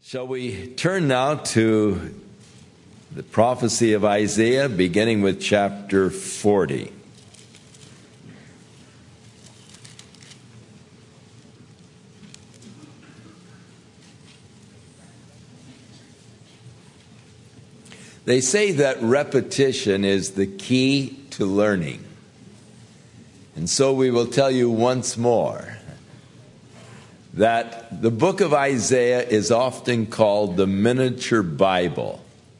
Shall we turn now to the prophecy of Isaiah, beginning with chapter 40. They say that repetition is the key to learning. And so we will tell you once more that the book of Isaiah is often called the miniature Bible.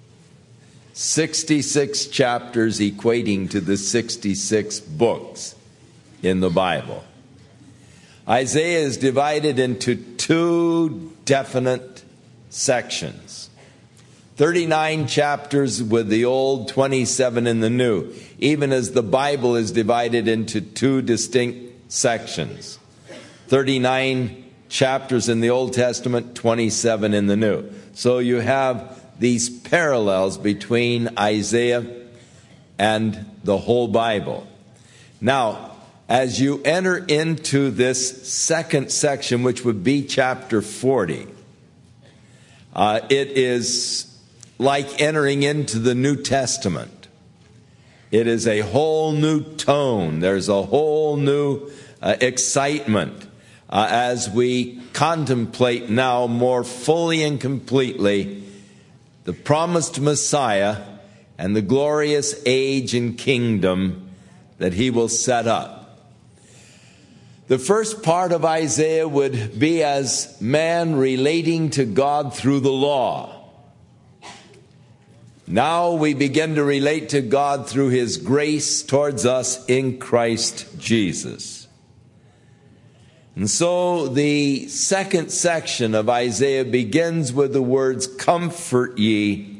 66 chapters equating to the 66 books in the Bible. Isaiah is divided into two definite sections. 39 chapters with the Old, 27 in the New, even as the Bible is divided into two distinct sections. 39 chapters in the Old Testament, 27 in the New. So you have these parallels between Isaiah and the whole Bible. Now, as you enter into this second section, which would be chapter 40, it is like entering into the New Testament. It is a whole new tone. There's a whole new excitement as we contemplate now more fully and completely the promised Messiah and the glorious age and kingdom that he will set up. The first part of Isaiah would be as man relating to God through the law. Now we begin to relate to God through his grace towards us in Christ Jesus. And so the second section of Isaiah begins with the words, comfort ye,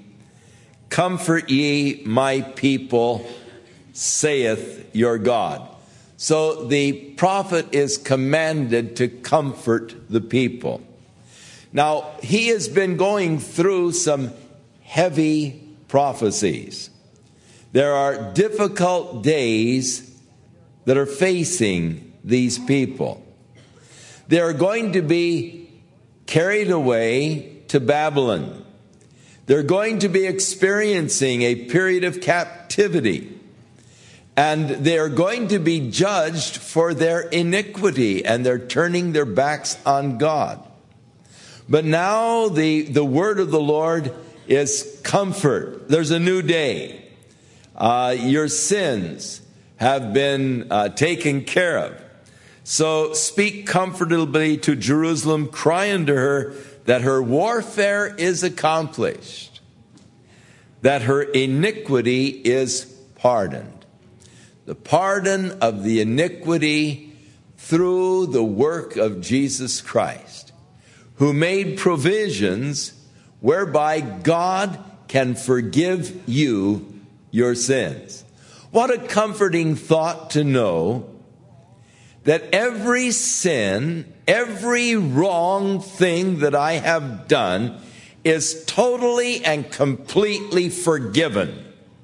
my people, saith your God. So the prophet is commanded to comfort the people. Now, he has been going through some heavy prophecies. There are difficult days that are facing these people. They are going to be carried away to Babylon. They're going to be experiencing a period of captivity. And they are going to be judged for their iniquity, and they're turning their backs on God. But now the word of the Lord is comfort. There's a new day. Your sins have been taken care of. So speak comfortably to Jerusalem, cry unto her that her warfare is accomplished, that her iniquity is pardoned. The pardon of the iniquity through the work of Jesus Christ, who made provisions whereby God can forgive you your sins. What a comforting thought to know that every sin, every wrong thing that I have done is totally and completely forgiven,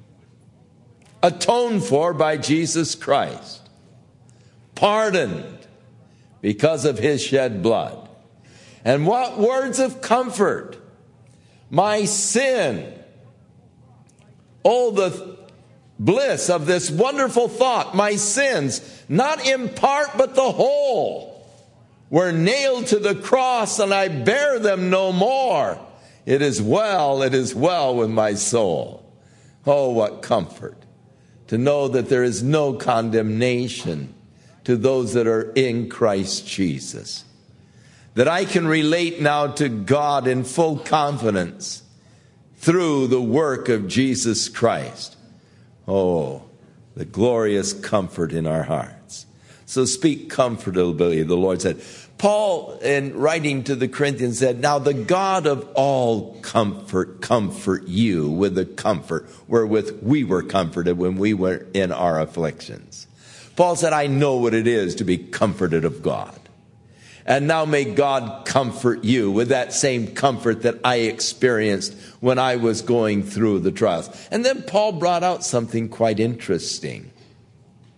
atoned for by Jesus Christ, pardoned because of his shed blood. And what words of comfort! My sin, oh, the bliss of this wonderful thought, my sins, not in part but the whole, were nailed to the cross, and I bear them no more. It is well with my soul. Oh, what comfort to know that there is no condemnation to those that are in Christ Jesus. That I can relate now to God in full confidence through the work of Jesus Christ. Oh, the glorious comfort in our hearts. So speak comfortably, the Lord said. Paul, in writing to the Corinthians, said, now the God of all comfort you with the comfort wherewith we were comforted when we were in our afflictions. Paul said, I know what it is to be comforted of God. And now may God comfort you with that same comfort that I experienced when I was going through the trials. And then Paul brought out something quite interesting.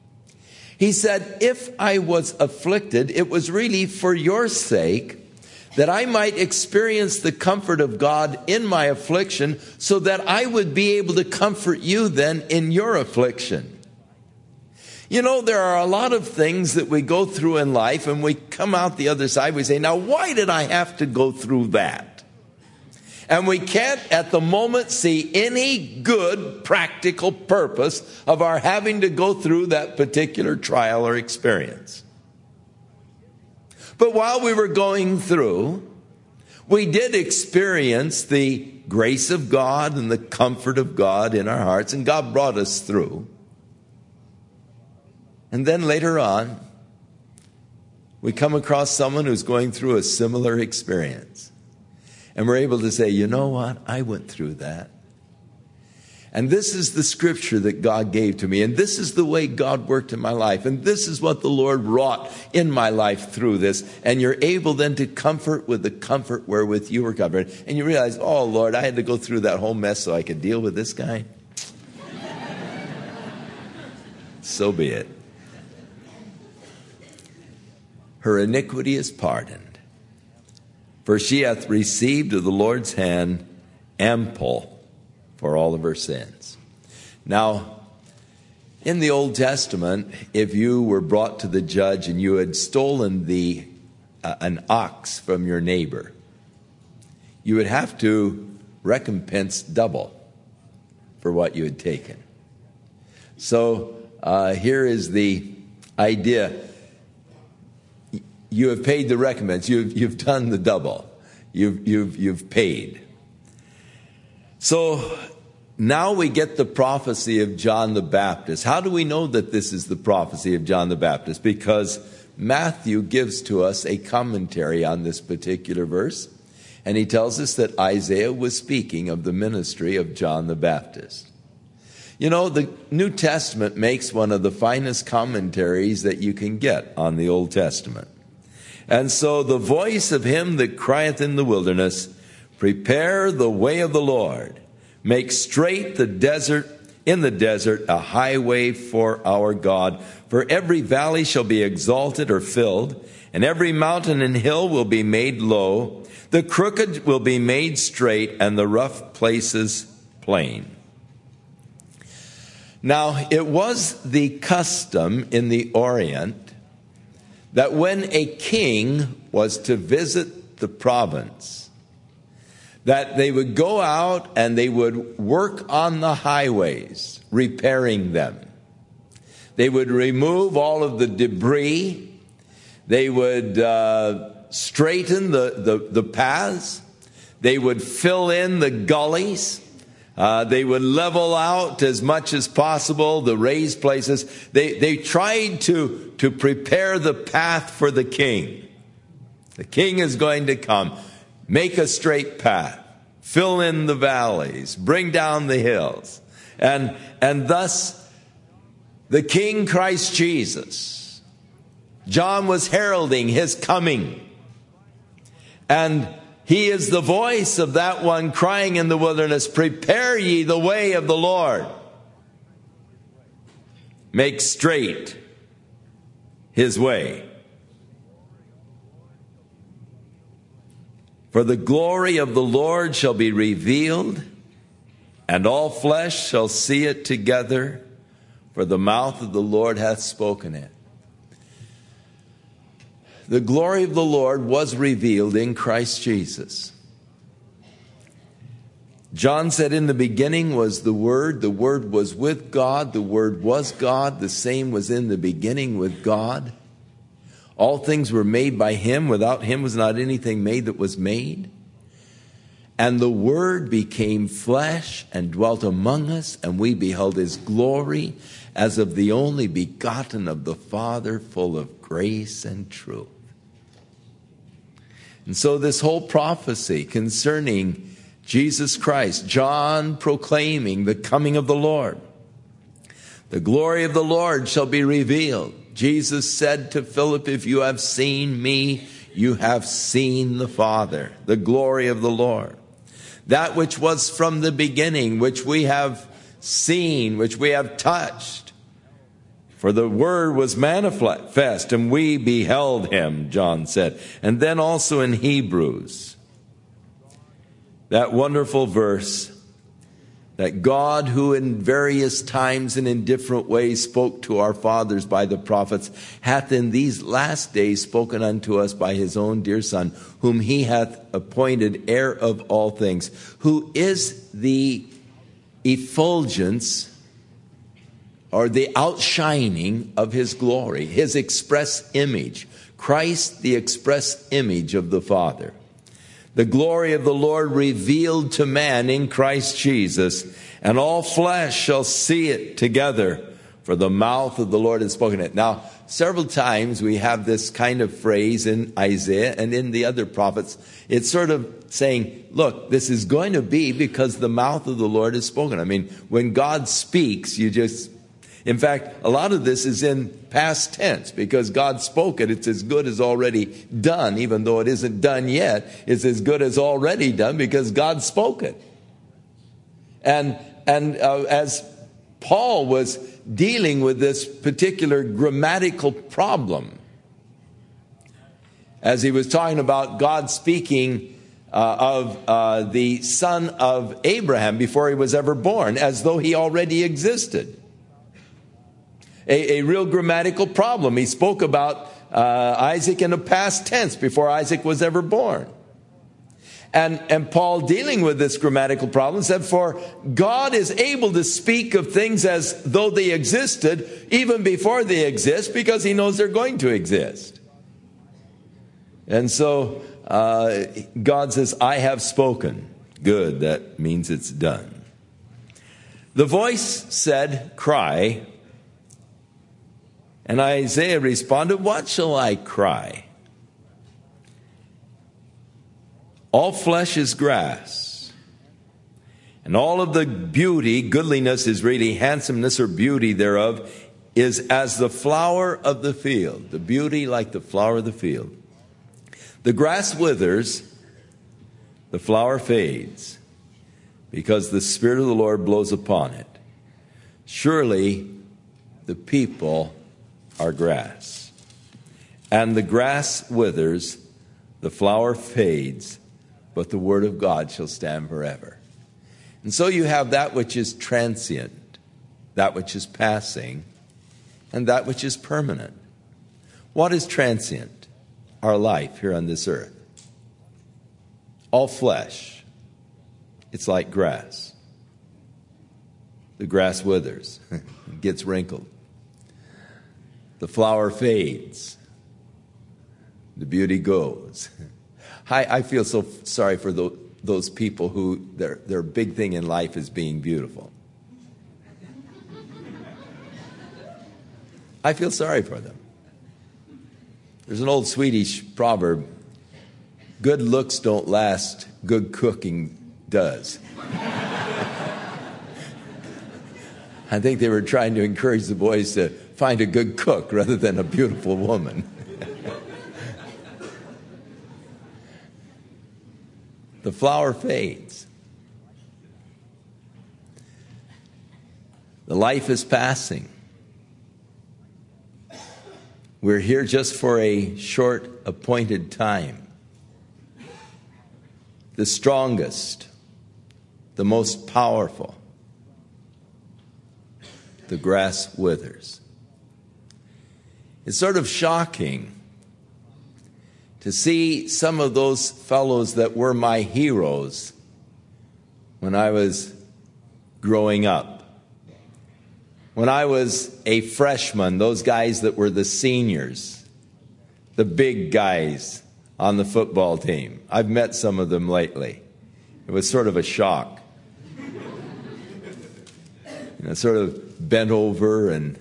He said, if I was afflicted, it was really for your sake, that I might experience the comfort of God in my affliction, so that I would be able to comfort you then in your affliction. You know, there are a lot of things that we go through in life, and we come out the other side, we say, now why did I have to go through that? And we can't at the moment see any good practical purpose of our having to go through that particular trial or experience. But while we were going through, we did experience the grace of God and the comfort of God in our hearts, and God brought us through. And then later on, we come across someone who's going through a similar experience. And we're able to say, you know what? I went through that. And this is the scripture that God gave to me. And this is the way God worked in my life. And this is what the Lord wrought in my life through this. And you're able then to comfort with the comfort wherewith you were comforted. And you realize, oh, Lord, I had to go through that whole mess so I could deal with this guy. So be it. Her iniquity is pardoned, for she hath received of the Lord's hand ample for all of her sins. Now, in the Old Testament, if you were brought to the judge and you had stolen an ox from your neighbor, you would have to recompense double for what you had taken. So here is the idea. You have paid the recompense. You've done the double. You've paid. So now we get the prophecy of John the Baptist. How do we know that this is the prophecy of John the Baptist? Because Matthew gives to us a commentary on this particular verse, and he tells us that Isaiah was speaking of the ministry of John the Baptist. You know, the New Testament makes one of the finest commentaries that you can get on the Old Testament. And so the voice of him that crieth in the wilderness, prepare the way of the Lord, make straight in the desert a highway for our God. For every valley shall be exalted or filled, and every mountain and hill will be made low. The crooked will be made straight, and the rough places plain. Now, it was the custom in the Orient that when a king was to visit the province, that they would go out and they would work on the highways, repairing them. They would remove all of the debris. They would straighten the paths. They would fill in the gullies. They would level out as much as possible the raised places. They tried to prepare the path for the king. The king is going to come. Make a straight path. Fill in the valleys. Bring down the hills. And thus, the King Christ Jesus, John was heralding his coming. And he is the voice of that one crying in the wilderness, prepare ye the way of the Lord. Make straight his way. For the glory of the Lord shall be revealed, and all flesh shall see it together, for the mouth of the Lord hath spoken it. The glory of the Lord was revealed in Christ Jesus. John said, in the beginning was the Word was with God, the Word was God, the same was in the beginning with God. All things were made by him, without him was not anything made that was made. And the Word became flesh and dwelt among us, and we beheld his glory as of the only begotten of the Father, full of grace and truth. And so this whole prophecy concerning Jesus Christ, John proclaiming the coming of the Lord. The glory of the Lord shall be revealed. Jesus said to Philip, if you have seen me, you have seen the Father. The glory of the Lord. That which was from the beginning, which we have seen, which we have touched. For the Word was manifest, and we beheld him, John said. And then also in Hebrews, that wonderful verse, that God, who in various times and in different ways spoke to our fathers by the prophets, hath in these last days spoken unto us by his own dear Son, whom he hath appointed heir of all things, who is the effulgence or the outshining of his glory, his express image. Christ, the express image of the Father. The glory of the Lord revealed to man in Christ Jesus, and all flesh shall see it together, for the mouth of the Lord has spoken it. Now, several times we have this kind of phrase in Isaiah and in the other prophets. It's sort of saying, look, this is going to be because the mouth of the Lord has spoken. I mean, when God speaks, in fact, a lot of this is in past tense because God spoke it. It's as good as already done, even though it isn't done yet. It's as good as already done because God spoke it. And as Paul was dealing with this particular grammatical problem, as he was talking about God speaking of the son of Abraham before he was ever born, as though he already existed. A real grammatical problem. He spoke about Isaac in a past tense before Isaac was ever born. And Paul, dealing with this grammatical problem, said, for God is able to speak of things as though they existed even before they exist, because he knows they're going to exist. And so God says, I have spoken. Good, that means it's done. The voice said, cry. And Isaiah responded, what shall I cry? All flesh is grass, and all of the beauty, goodliness is really handsomeness or beauty thereof, is as the flower of the field. The beauty like the flower of the field. The grass withers, the flower fades, because the Spirit of the Lord blows upon it. Surely the people are grass. And the grass withers, the flower fades, but the word of God shall stand forever. And so you have that which is transient, that which is passing, and that which is permanent. What is transient? Our life here on this earth. All flesh, it's like grass. The grass withers, it gets wrinkled. The flower fades. The beauty goes. I feel so sorry for those people who their big thing in life is being beautiful. I feel sorry for them. There's an old Swedish proverb, good looks don't last, good cooking does. I think they were trying to encourage the boys to find a good cook rather than a beautiful woman. The flower fades. The life is passing. We're here just for a short appointed time. The strongest, the most powerful, the grass withers. It's sort of shocking to see some of those fellows that were my heroes when I was growing up. When I was a freshman, those guys that were the seniors, the big guys on the football team. I've met some of them lately. It was sort of a shock. Sort of bent over and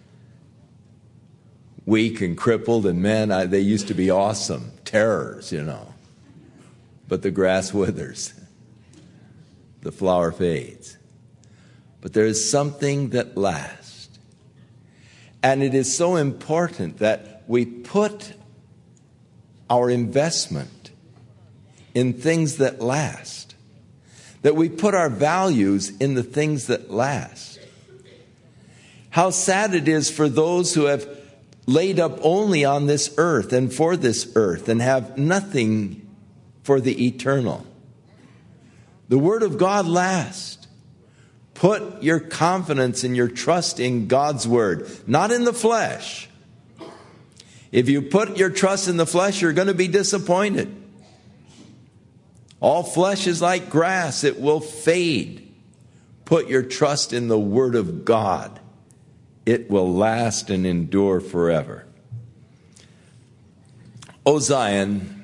weak and crippled, and man, they used to be awesome, terrors, But the grass withers, the flower fades. But there is something that lasts. And it is so important that we put our investment in things that last, that we put our values in the things that last. How sad it is for those who have laid up only on this earth and for this earth and have nothing for the eternal. The Word of God lasts. Put your confidence and your trust in God's Word, not in the flesh. If you put your trust in the flesh, you're going to be disappointed. All flesh is like grass. It will fade. Put your trust in the Word of God. It will last and endure forever. O Zion,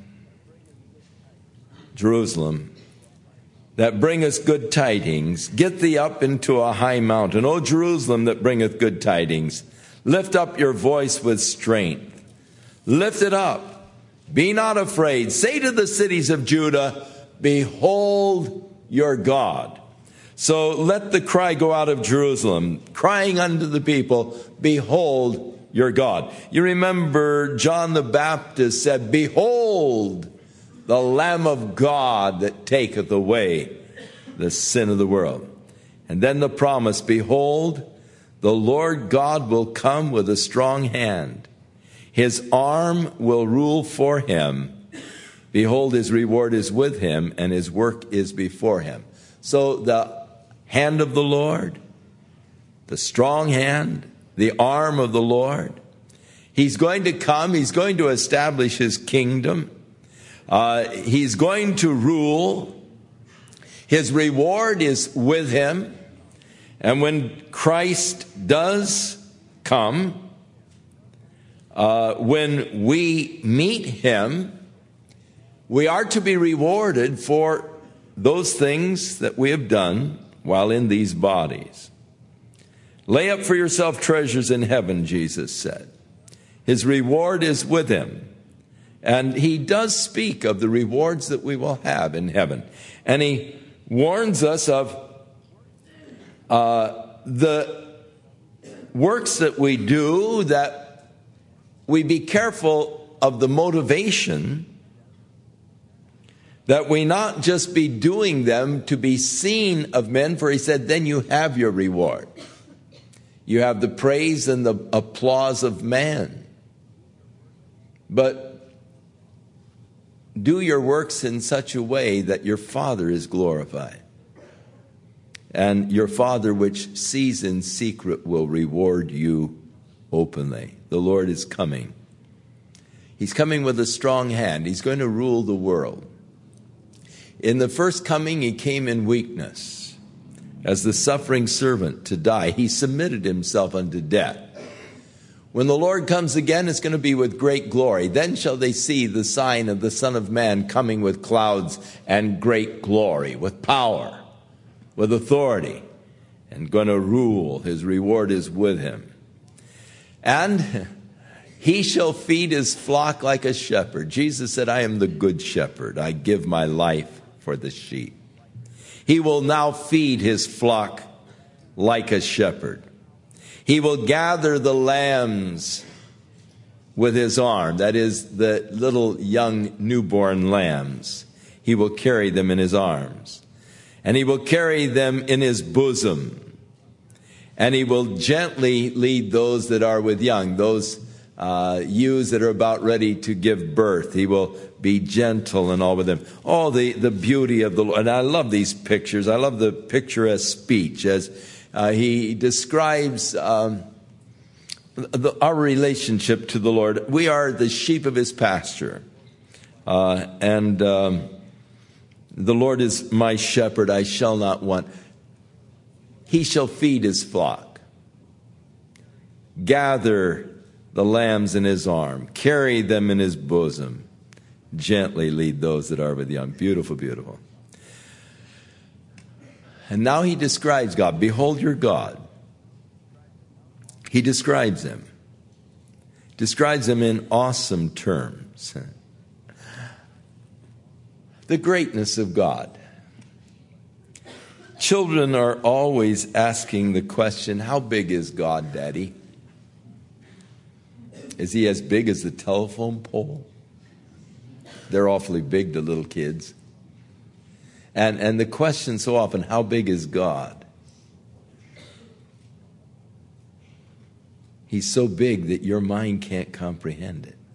Jerusalem, that bringeth good tidings, get thee up into a high mountain. O Jerusalem, that bringeth good tidings, lift up your voice with strength. Lift it up. Be not afraid. Say to the cities of Judah, behold your God. So let the cry go out of Jerusalem, crying unto the people, behold your God. You remember John the Baptist said, behold the Lamb of God that taketh away the sin of the world. And then the promise, behold, the Lord God will come with a strong hand. His arm will rule for him. Behold, his reward is with him, and his work is before him. So the hand of the Lord, the strong hand, the arm of the Lord. He's going to come. He's going to establish his kingdom. He's going to rule. His reward is with him. And when Christ does come, when we meet him, we are to be rewarded for those things that we have done while in these bodies. Lay up for yourself treasures in heaven, Jesus said. His reward is with him. And he does speak of the rewards that we will have in heaven. And he warns us of the works that we do, that we be careful of the motivation, that we not just be doing them to be seen of men, for he said, then you have your reward. You have the praise and the applause of man. But do your works in such a way that your Father is glorified. And your Father which sees in secret will reward you openly. The Lord is coming. He's coming with a strong hand. He's going to rule the world. In the first coming, he came in weakness as the suffering servant to die. He submitted himself unto death. When the Lord comes again, it's going to be with great glory. Then shall they see the sign of the Son of Man coming with clouds and great glory, with power, with authority, and going to rule. His reward is with him. And he shall feed his flock like a shepherd. Jesus said, I am the good shepherd. I give my life for the sheep. He will now feed his flock like a shepherd. He will gather the lambs with his arm. That is, the little young newborn lambs. He will carry them in his arms. And he will carry them in his bosom. And he will gently lead those that are with young, those ewes that are about ready to give birth. He will be gentle and all with them. Oh, the beauty of the Lord. And I love these pictures. I love the picturesque speech as he describes our relationship to the Lord. We are the sheep of his pasture. And the Lord is my shepherd. I shall not want. He shall feed his flock. Gather the lambs in his arm. Carry them in his bosom. Gently lead those that are with young. Beautiful, beautiful. And now he describes God. Behold your God. He describes him. Describes him in awesome terms. The greatness of God. Children are always asking the question, how big is God, Daddy? Is he as big as the telephone pole? They're awfully big to little kids. And the question so often, how big is God? He's so big that your mind can't comprehend it.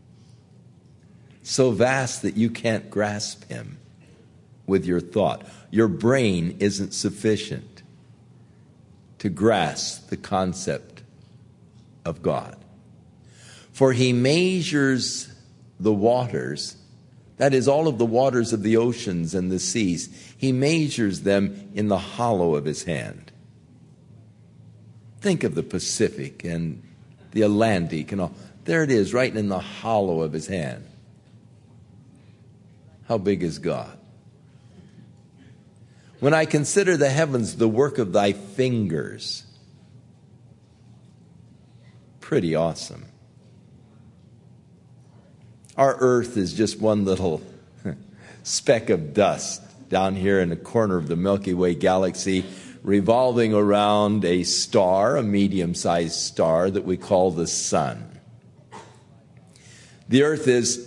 So vast that you can't grasp him with your thought. Your brain isn't sufficient to grasp the concept of God. For he measures the waters, that is, all of the waters of the oceans and the seas. He measures them in the hollow of his hand. Think of the Pacific and the Atlantic and all. There it is, right in the hollow of his hand. How big is God? When I consider the heavens, the work of thy fingers, pretty awesome. Our earth is just one little speck of dust down here in the corner of the Milky Way galaxy, revolving around a star, a medium-sized star that we call the sun. The earth is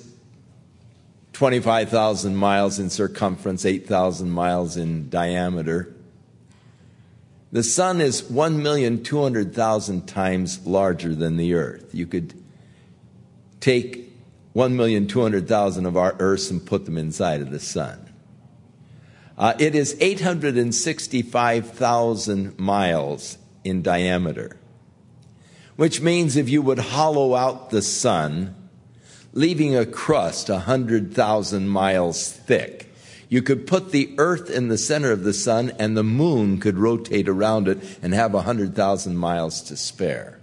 25,000 miles in circumference, 8,000 miles in diameter. The sun is 1,200,000 times larger than the earth. You could take 1,200,000 of our earths and put them inside of the sun. It is 865,000 miles in diameter, which means if you would hollow out the sun, leaving a crust 100,000 miles thick, you could put the earth in the center of the sun and the moon could rotate around it and have 100,000 miles to spare.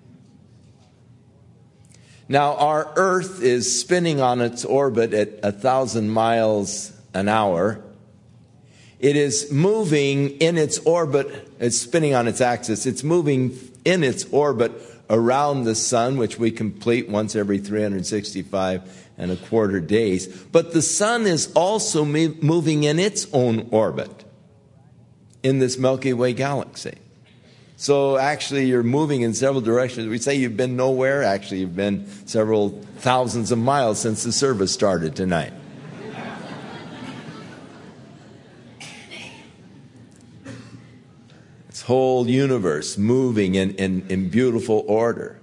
Now, our earth is spinning on its orbit at 1,000 miles an hour. It is moving in its orbit, it's spinning on its axis, it's moving in its orbit around the sun, which we complete once every 365.25 days. But the sun is also moving in its own orbit in this Milky Way galaxy. So actually you're moving in several directions. We say you've been nowhere. Actually, you've been several thousands of miles since the service started tonight. This whole universe moving in beautiful order.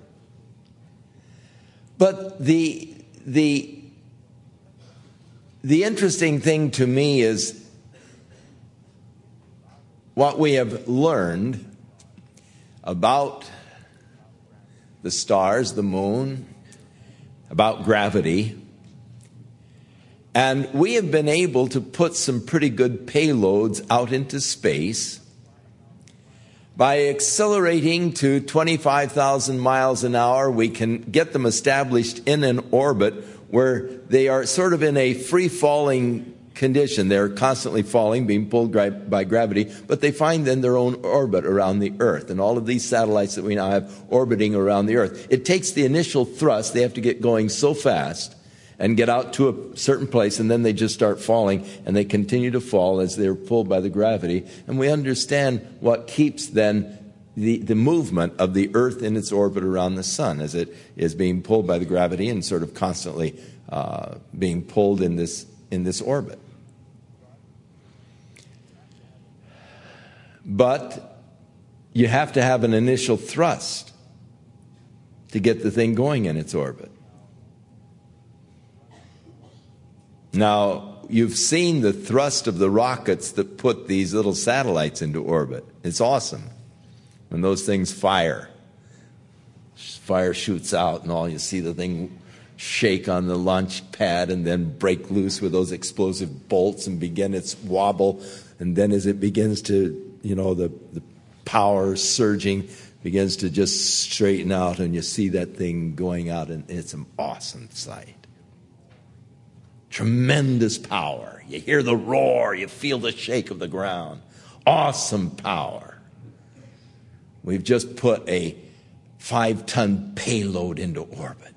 But the interesting thing to me is what we have learned about the stars, the moon, about gravity. And we have been able to put some pretty good payloads out into space by accelerating to 25,000 miles an hour. We can get them established in an orbit where they are sort of in a free-falling condition. They're constantly falling, being pulled by gravity, but they find then their own orbit around the Earth. And all of these satellites that we now have orbiting around the Earth, it takes the initial thrust. They have to get going so fast and get out to a certain place, and then they just start falling, and they continue to fall as they're pulled by the gravity. And we understand what keeps then the movement of the Earth in its orbit around the sun, as it is being pulled by the gravity and sort of constantly being pulled in this orbit. But you have to have an initial thrust to get the thing going in its orbit. Now, you've seen the thrust of the rockets that put these little satellites into orbit. It's awesome. When those things fire shoots out and all, you see the thing shake on the launch pad and then break loose with those explosive bolts and begin its wobble. And then as it begins to, the power surging begins to just straighten out, and you see that thing going out, and it's an awesome sight. Tremendous power. You hear the roar, you feel the shake of the ground. Awesome power. We've just put a 5-ton payload into orbit.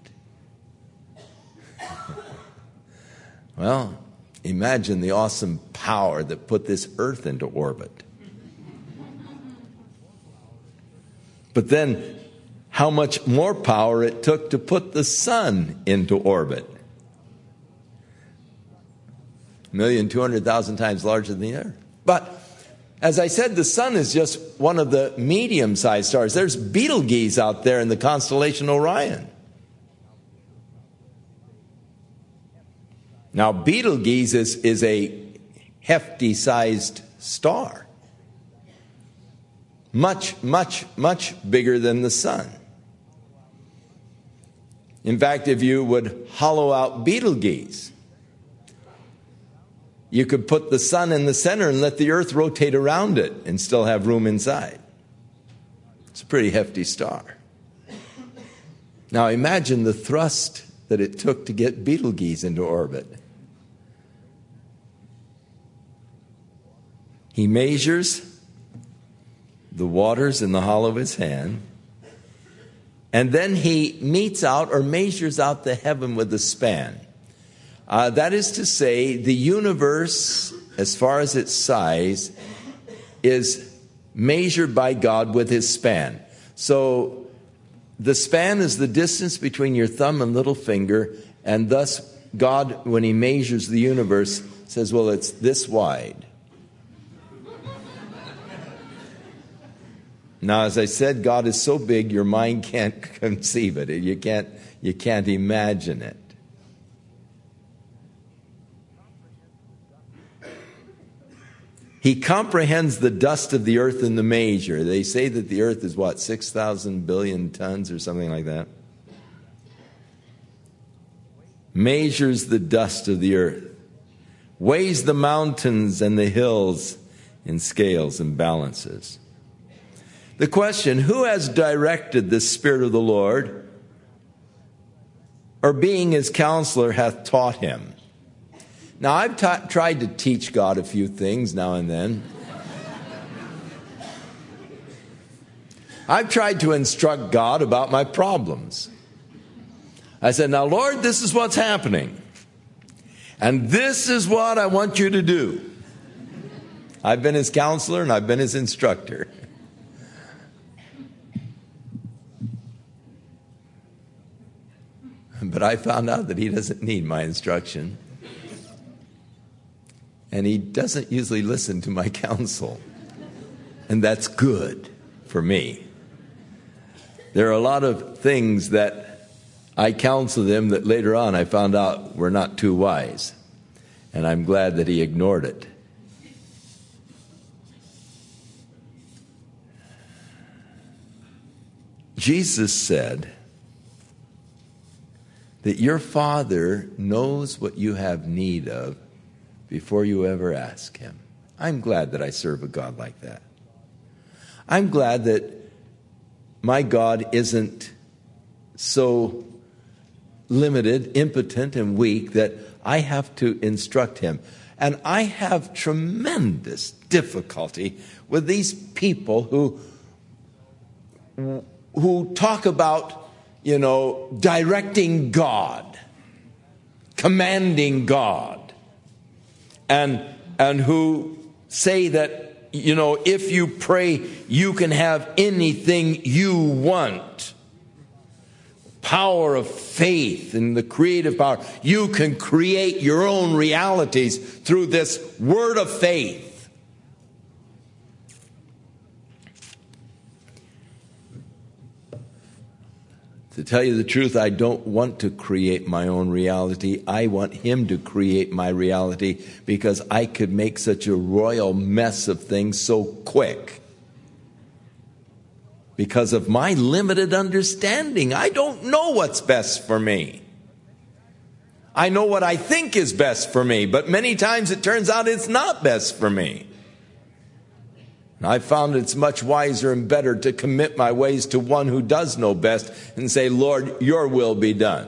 Well, imagine the awesome power that put this Earth into orbit. But then, how much more power it took to put the sun into orbit. 1,200,000 times larger than the Earth. But As I said, the sun is just one of the medium-sized stars. There's Betelgeuse out there in the constellation Orion. Now, Betelgeuse is a hefty-sized star. Much, much, much bigger than the sun. In fact, if you would hollow out Betelgeuse, you could put the sun in the center and let the earth rotate around it and still have room inside. It's a pretty hefty star. Now imagine the thrust that it took to get Betelgeuse into orbit. He measures the waters in the hollow of his hand, and then he metes out or measures out the heaven with a span. That is to say, the universe, as far as its size, is measured by God with his span. So the span is the distance between your thumb and little finger, and thus God, when he measures the universe, says, well, it's this wide. Now, as I said, God is so big your mind can't conceive it. You can't imagine it. He comprehends the dust of the earth in the measure. They say that the earth is 6,000 billion tons or something like that. Measures the dust of the earth. Weighs the mountains and the hills in scales and balances. The question, who has directed the Spirit of the Lord, or being his counselor hath taught him? Now, I've tried to teach God a few things now and then. I've tried to instruct God about my problems. I said, now, Lord, this is what's happening. And this is what I want you to do. I've been his counselor and I've been his instructor. But I found out that he doesn't need my instruction. And he doesn't usually listen to my counsel. And that's good for me. There are a lot of things that I counsel him that later on I found out were not too wise. And I'm glad that he ignored it. Jesus said that your Father knows what you have need of before you ever ask him. I'm glad that I serve a God like that. I'm glad that my God isn't so limited, impotent, and weak that I have to instruct him. And I have tremendous difficulty with these people who talk about, directing God, commanding God, and who say that, if you pray, you can have anything you want. Power of faith and the creative power. You can create your own realities through this word of faith. To tell you the truth, I don't want to create my own reality. I want him to create my reality because I could make such a royal mess of things so quick. Because of my limited understanding, I don't know what's best for me. I know what I think is best for me, but many times it turns out it's not best for me. I found it's much wiser and better to commit my ways to one who does know best and say, Lord, your will be done.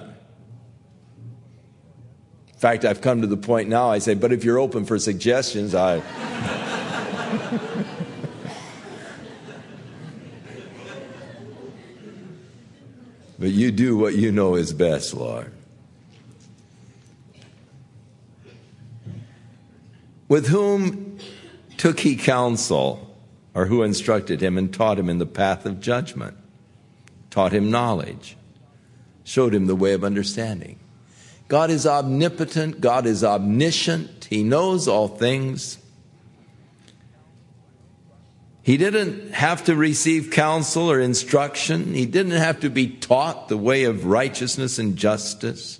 In fact, I've come to the point now, I say, but if you're open for suggestions, But you do what you know is best, Lord. With whom took he counsel? Or who instructed him and taught him in the path of judgment, taught him knowledge, showed him the way of understanding. God is omnipotent. God is omniscient. He knows all things. He didn't have to receive counsel or instruction. He didn't have to be taught the way of righteousness and justice.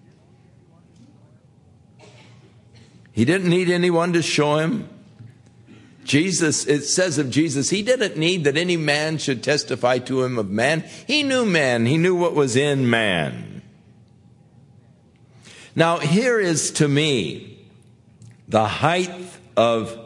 He didn't need anyone to show him. Jesus, it says of Jesus, he didn't need that any man should testify to him of man. He knew man. He knew what was in man. Now, here is to me the height of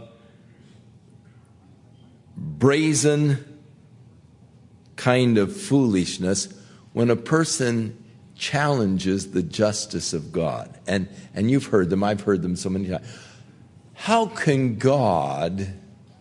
brazen kind of foolishness when a person challenges the justice of God. And you've heard them. I've heard them so many times. How can God,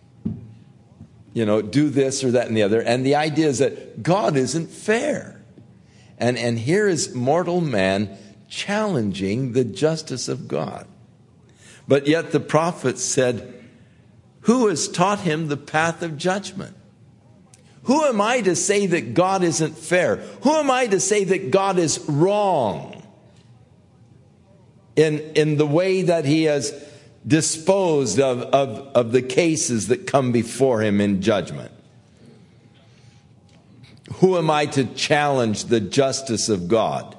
do this or that and the other? And the idea is that God isn't fair. And here is mortal man challenging the justice of God. But yet the prophet said, who has taught him the path of judgment? Who am I to say that God isn't fair? Who am I to say that God is wrong in the way that he has disposed of the cases that come before him in judgment? Who am I to challenge the justice of God?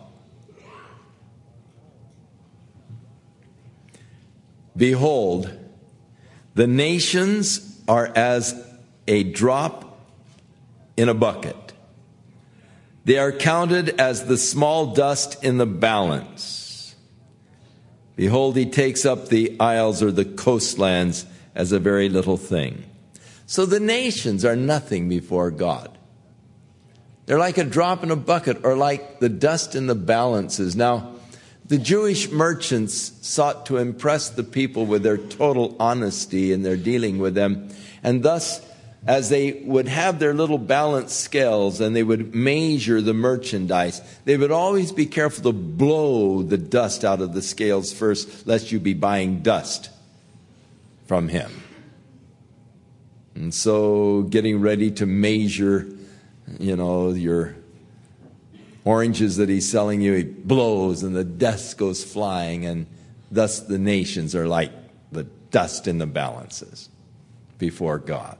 Behold, the nations are as a drop in a bucket. They are counted as the small dust in the balance. Behold, he takes up the isles or the coastlands as a very little thing. So the nations are nothing before God. They're like a drop in a bucket, or like the dust in the balances. Now, the Jewish merchants sought to impress the people with their total honesty in their dealing with them. And thus, as they would have their little balance scales and they would measure the merchandise, they would always be careful to blow the dust out of the scales first, lest you be buying dust from him. And so, getting ready to measure, your oranges that he's selling you, he blows and the dust goes flying, and thus the nations are like the dust in the balances before God.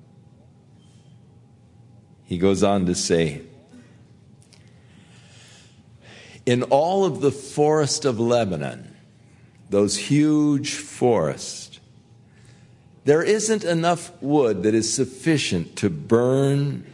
He goes on to say, in all of the forest of Lebanon, those huge forests, there isn't enough wood that is sufficient to burn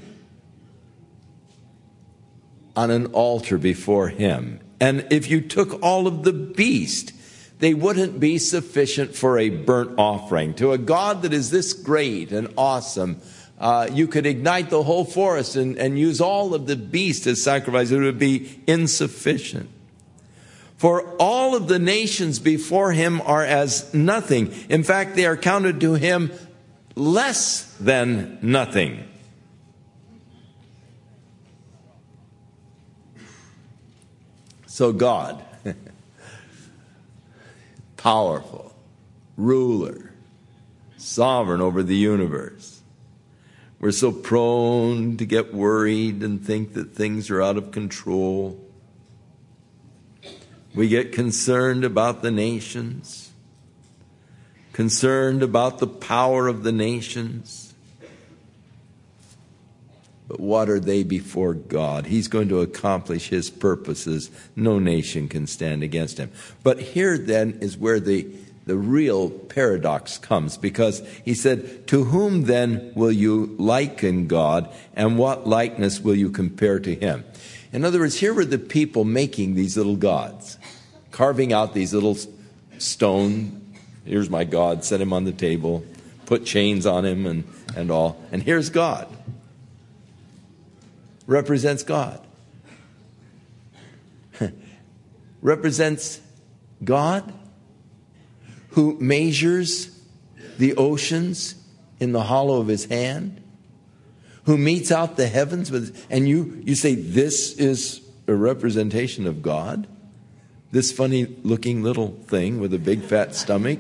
on an altar before him. And if you took all of the beast, they wouldn't be sufficient for a burnt offering. To a God that is this great and awesome, you could ignite the whole forest and use all of the beast as sacrifice. It would be insufficient. For all of the nations before him are as nothing. In fact, they are counted to him less than nothing. So God, powerful, ruler, sovereign over the universe. We're so prone to get worried and think that things are out of control. We get concerned about the nations, concerned about the power of the nations. But what are they before God? He's going to accomplish his purposes. No nation can stand against him. But here then is where the real paradox comes, because he said, to whom then will you liken God, and what likeness will you compare to him? In other words, here were the people making these little gods, carving out these little stone. Here's my God, set him on the table, put chains on him and all. And here's God. Represents God. Represents God who measures the oceans in the hollow of his hand, who meets out the heavens with, and you say this is a representation of God? This funny looking little thing with a big fat stomach,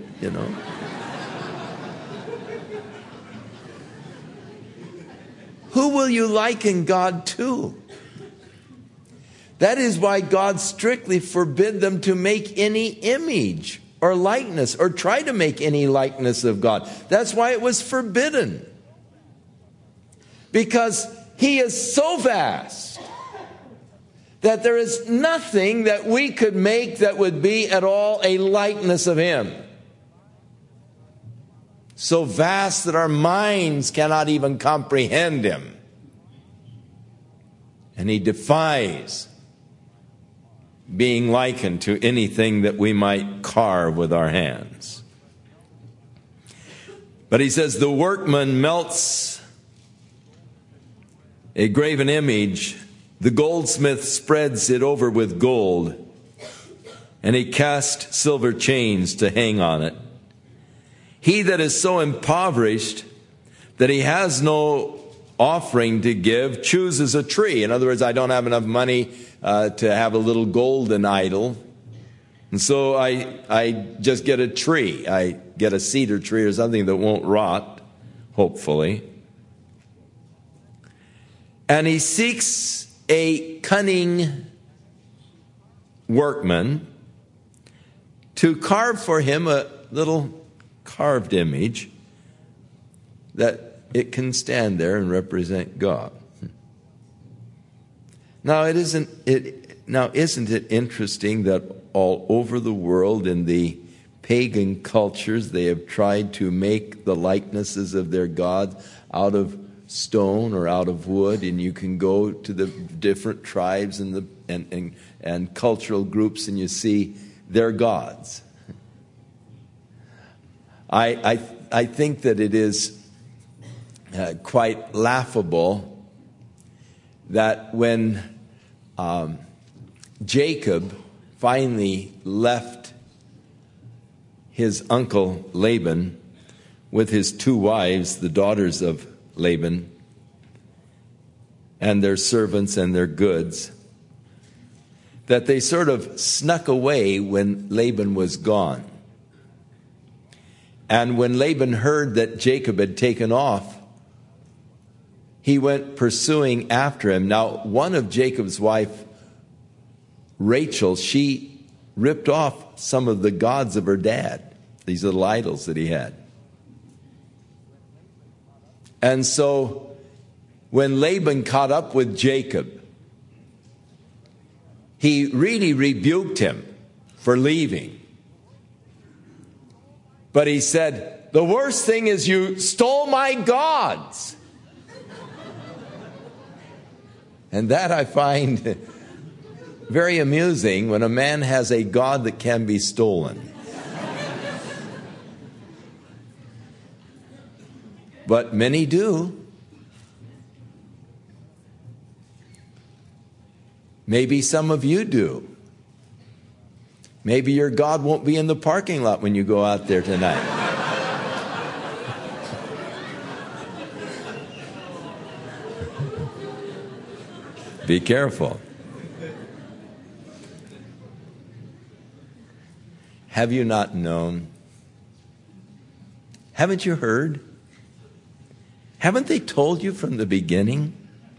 Who will you liken God to? That is why God strictly forbid them to make any image or likeness or try to make any likeness of God. That's why it was forbidden. because he is so vast that there is nothing that we could make that would be at all a likeness of him. So vast that our minds cannot even comprehend him. And he defies being likened to anything that we might carve with our hands. But he says the workman melts a graven image, the goldsmith spreads it over with gold, and he cast silver chains to hang on it. He that is so impoverished that he has no offering to give chooses a tree. In other words, I don't have enough money to have a little golden idol, and so I just get a tree. I get a cedar tree or something that won't rot, hopefully. And he seeks a cunning workman to carve for him a little carved image that it can stand there and represent God. Now, isn't it interesting that all over the world in the pagan cultures they have tried to make the likenesses of their gods out of stone or out of wood, and you can go to the different tribes and cultural groups and you see their gods. I think that it is quite laughable that when Jacob finally left his uncle Laban with his 2 wives, the daughters of Laban, and their servants and their goods, that they sort of snuck away when Laban was gone. And when Laban heard that Jacob had taken off, he went pursuing after him. Now, one of Jacob's wife, Rachel, she ripped off some of the gods of her dad, these little idols that he had. And so when Laban caught up with Jacob, he really rebuked him for leaving. But he said, the worst thing is you stole my gods. And that I find very amusing, when a man has a god that can be stolen. But many do. Maybe some of you do. Maybe your God won't be in the parking lot when you go out there tonight. Be careful. Have you not known? Haven't you heard? Haven't they told you from the beginning?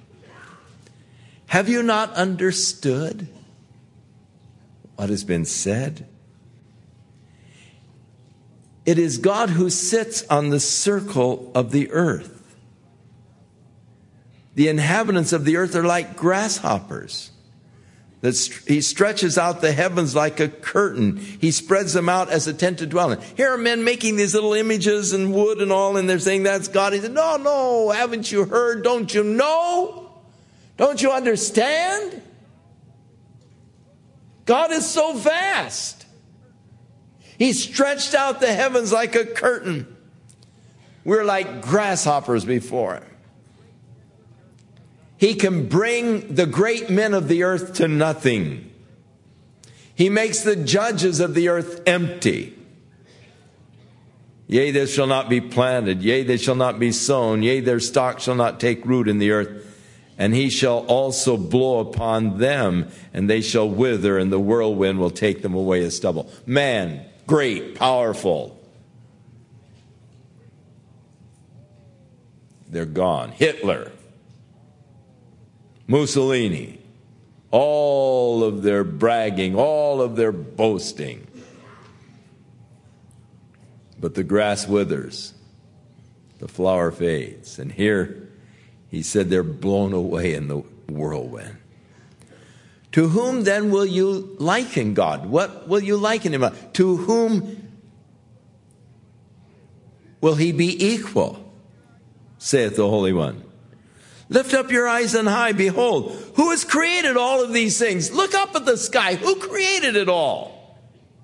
Have you not understood what has been said? It is God who sits on the circle of the earth. The inhabitants of the earth are like grasshoppers. He stretches out the heavens like a curtain. He spreads them out as a tent to dwell in. Here are men making these little images and wood and all, and they're saying that's God. He said, no, haven't you heard? Don't you know? Don't you understand? God is so vast. He stretched out the heavens like a curtain. We're like grasshoppers before him. He can bring the great men of the earth to nothing. He makes the judges of the earth empty. Yea, they shall not be planted. Yea, they shall not be sown. Yea, their stock shall not take root in the earth. And he shall also blow upon them, and they shall wither, and the whirlwind will take them away as stubble. Man, great, powerful. They're gone. Hitler, Mussolini, all of their bragging, all of their boasting. But the grass withers, the flower fades, and here He said they're blown away in the whirlwind. To whom then will you liken God? What will you liken him? To whom will he be equal? Saith the Holy One. Lift up your eyes on high. Behold, who has created all of these things? Look up at the sky. Who created it all?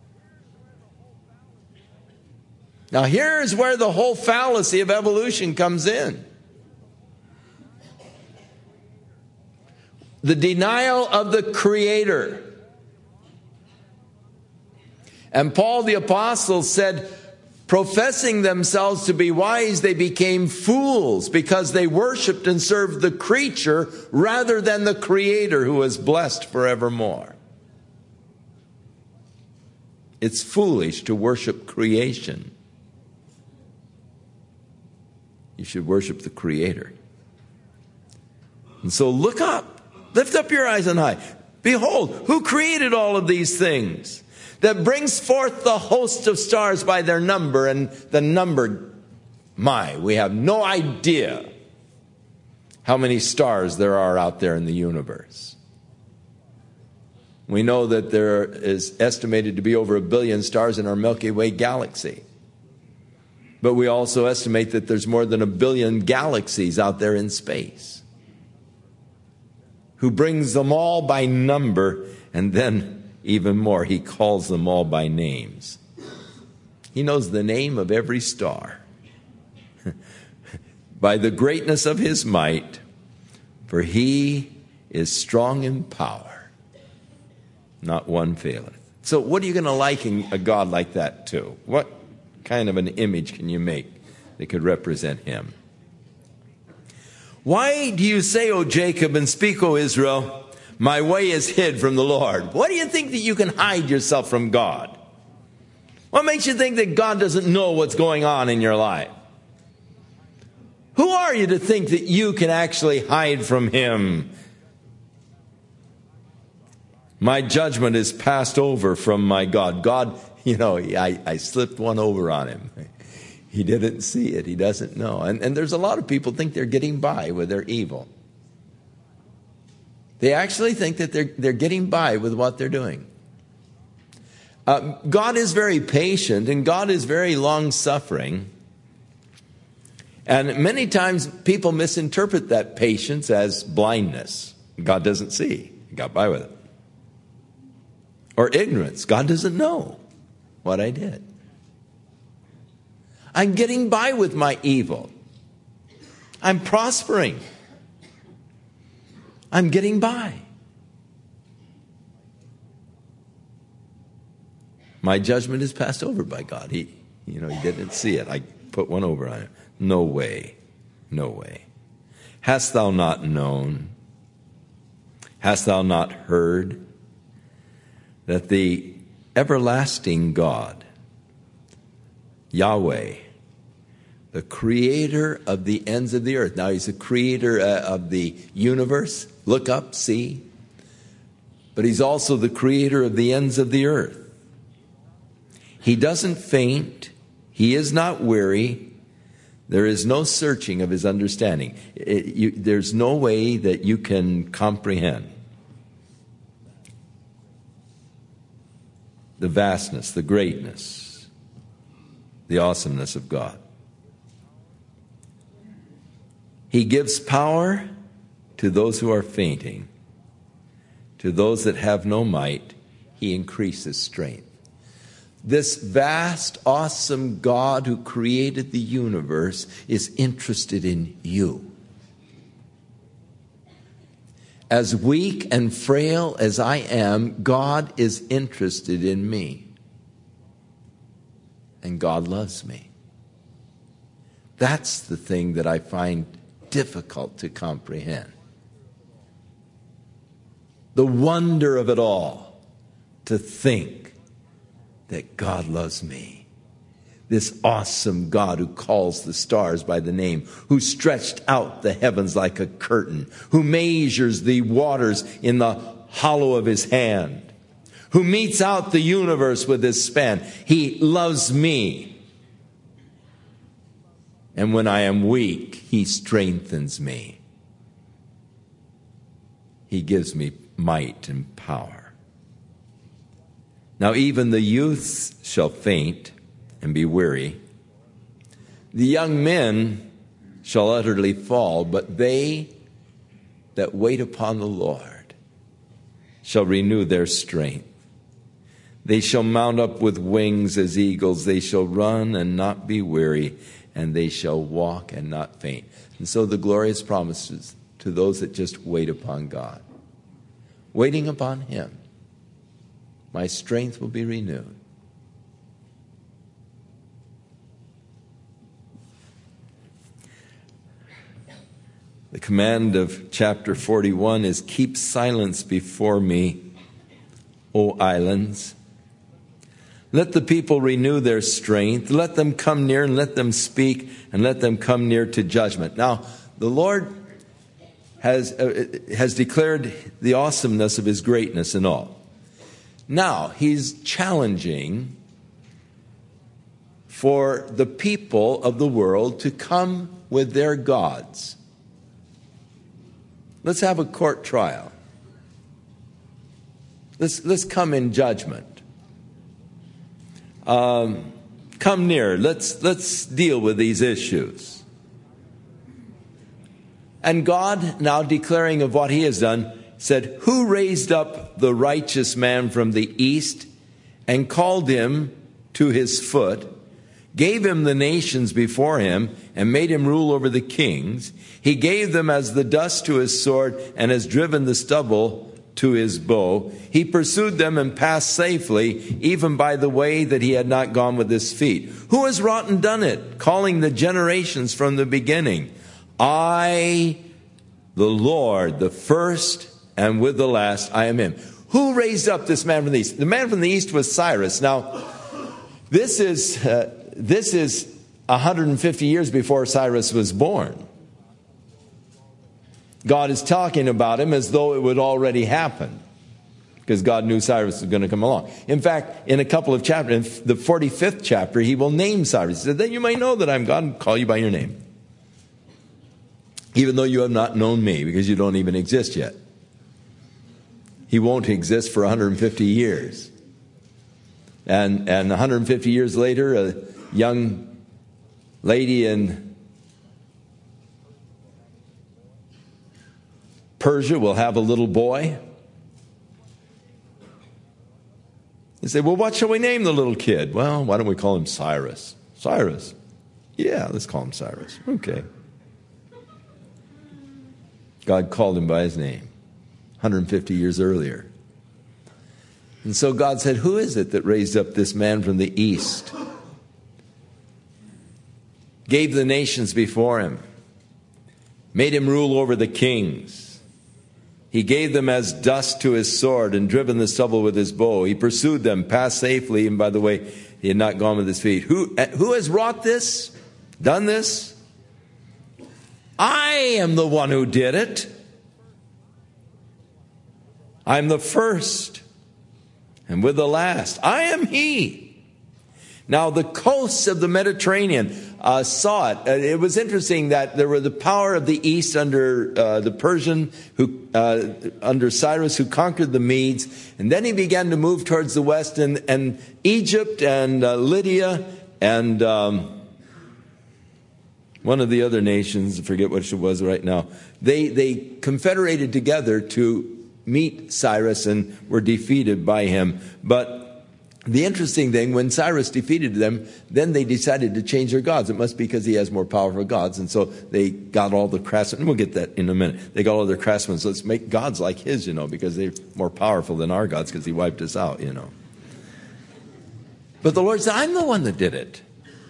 Now here is where the whole fallacy of evolution comes in. The denial of the Creator. And Paul the Apostle said, professing themselves to be wise, they became fools because they worshiped and served the creature rather than the Creator who is blessed forevermore. It's foolish to worship creation. You should worship the Creator. And so look up. Lift up your eyes on high. Behold, who created all of these things? That brings forth the host of stars by their number, and the number, we have no idea how many stars there are out there in the universe. We know that there is estimated to be over 1 billion stars in our Milky Way galaxy. But we also estimate that there's more than 1 billion galaxies out there in space. Who brings them all by number, and then even more, he calls them all by names. He knows the name of every star. By the greatness of his might, for he is strong in power. Not one faileth. So what are you going to liken a God like that to? What kind of an image can you make that could represent him? Why do you say, O Jacob, and speak, O Israel, my way is hid from the Lord? Why do you think that you can hide yourself from God? What makes you think that God doesn't know what's going on in your life? Who are you to think that you can actually hide from him? My judgment is passed over from my God. God, I slipped one over on him. He didn't see it. He doesn't know. And there's a lot of people think they're getting by with their evil. They actually think that they're getting by with what they're doing. God is very patient and God is very long-suffering. And many times people misinterpret that patience as blindness. God doesn't see. He got by with it. Or ignorance. God doesn't know what I did. I'm getting by with my evil. I'm prospering. I'm getting by. My judgment is passed over by God. He didn't see it. I put one over on him. No way. No way. Hast thou not known? Hast thou not heard that the everlasting God, Yahweh, the creator of the ends of the earth. Now, he's the creator of the universe. Look up, see. But he's also the creator of the ends of the earth. He doesn't faint. He is not weary. There is no searching of his understanding. There's no way that you can comprehend the vastness, the greatness, the awesomeness of God. He gives power to those who are fainting. To those that have no might, he increases strength. This vast, awesome God who created the universe is interested in you. As weak and frail as I am, God is interested in me. And God loves me. That's the thing that I find difficult to comprehend. The wonder of it all, to think that God loves me. This awesome God who calls the stars by the name, who stretched out the heavens like a curtain, who measures the waters in the hollow of his hand, who metes out the universe with his span. He loves me. And when I am weak, he strengthens me. he gives me might and power. Now even the youths shall faint and be weary. The young men shall utterly fall, but they that wait upon the Lord shall renew their strength. They shall mount up with wings as eagles. They shall run and not be weary, and they shall walk and not faint. And so the glorious promises to those that just wait upon God. Waiting upon him, my strength will be renewed. The command of chapter 41 is, keep silence before me, O islands. Let the people renew their strength. Let them come near and let them speak and let them come near to judgment. Now, the Lord has declared the awesomeness of his greatness and all. Now, he's challenging for the people of the world to come with their gods. Let's have a court trial. Let's come in judgment. Come near. Let's deal with these issues. And God, now declaring of what he has done, said, who raised up the righteous man from the east and called him to his foot, gave him the nations before him, and made him rule over the kings? He gave them as the dust to his sword, and has driven the stubble to his bow. He pursued them and passed safely, even by the way that he had not gone with his feet. Who has wrought and done it, calling the generations from the beginning? I, the Lord, the first, and with the last, I am him. Who raised up this man from the east? The man from the east was Cyrus. Now, this is 150 years before Cyrus was born. God is talking about him as though it would already happen, because God knew Cyrus was going to come along. In fact, in a couple of chapters, in the 45th chapter, he will name Cyrus. He said, then you may know that I'm God and call you by your name, even though you have not known me, because you don't even exist yet. He won't exist for 150 years. And 150 years later, a young lady in Persia will have a little boy. You say, well, what shall we name the little kid? Well, why don't we call him Cyrus? Cyrus. Yeah, let's call him Cyrus. Okay. God called him by his name 150 years earlier. And so God said, who is it that raised up this man from the east? Gave the nations before him. Made him rule over the kings. He gave them as dust to his sword and driven the stubble with his bow. He pursued them, passed safely, and by the way, he had not gone with his feet. Who has wrought this? Done this? I am the one who did it. I'm the first, and with the last, I am he. Now the coasts of the Mediterranean saw it. It was interesting that there were the power of the east under the Persian, under Cyrus, who conquered the Medes, and then he began to move towards the west, and Egypt and Lydia and one of the other nations, I forget which it was right now. They confederated together to meet Cyrus and were defeated by him. But the interesting thing, when Cyrus defeated them, then they decided to change their gods. It must be because he has more powerful gods. And so they got all the craftsmen. We'll get that in a minute. They got all their craftsmen. So let's make gods like his, because they're more powerful than our gods because he wiped us out, But the Lord said, I'm the one that did it.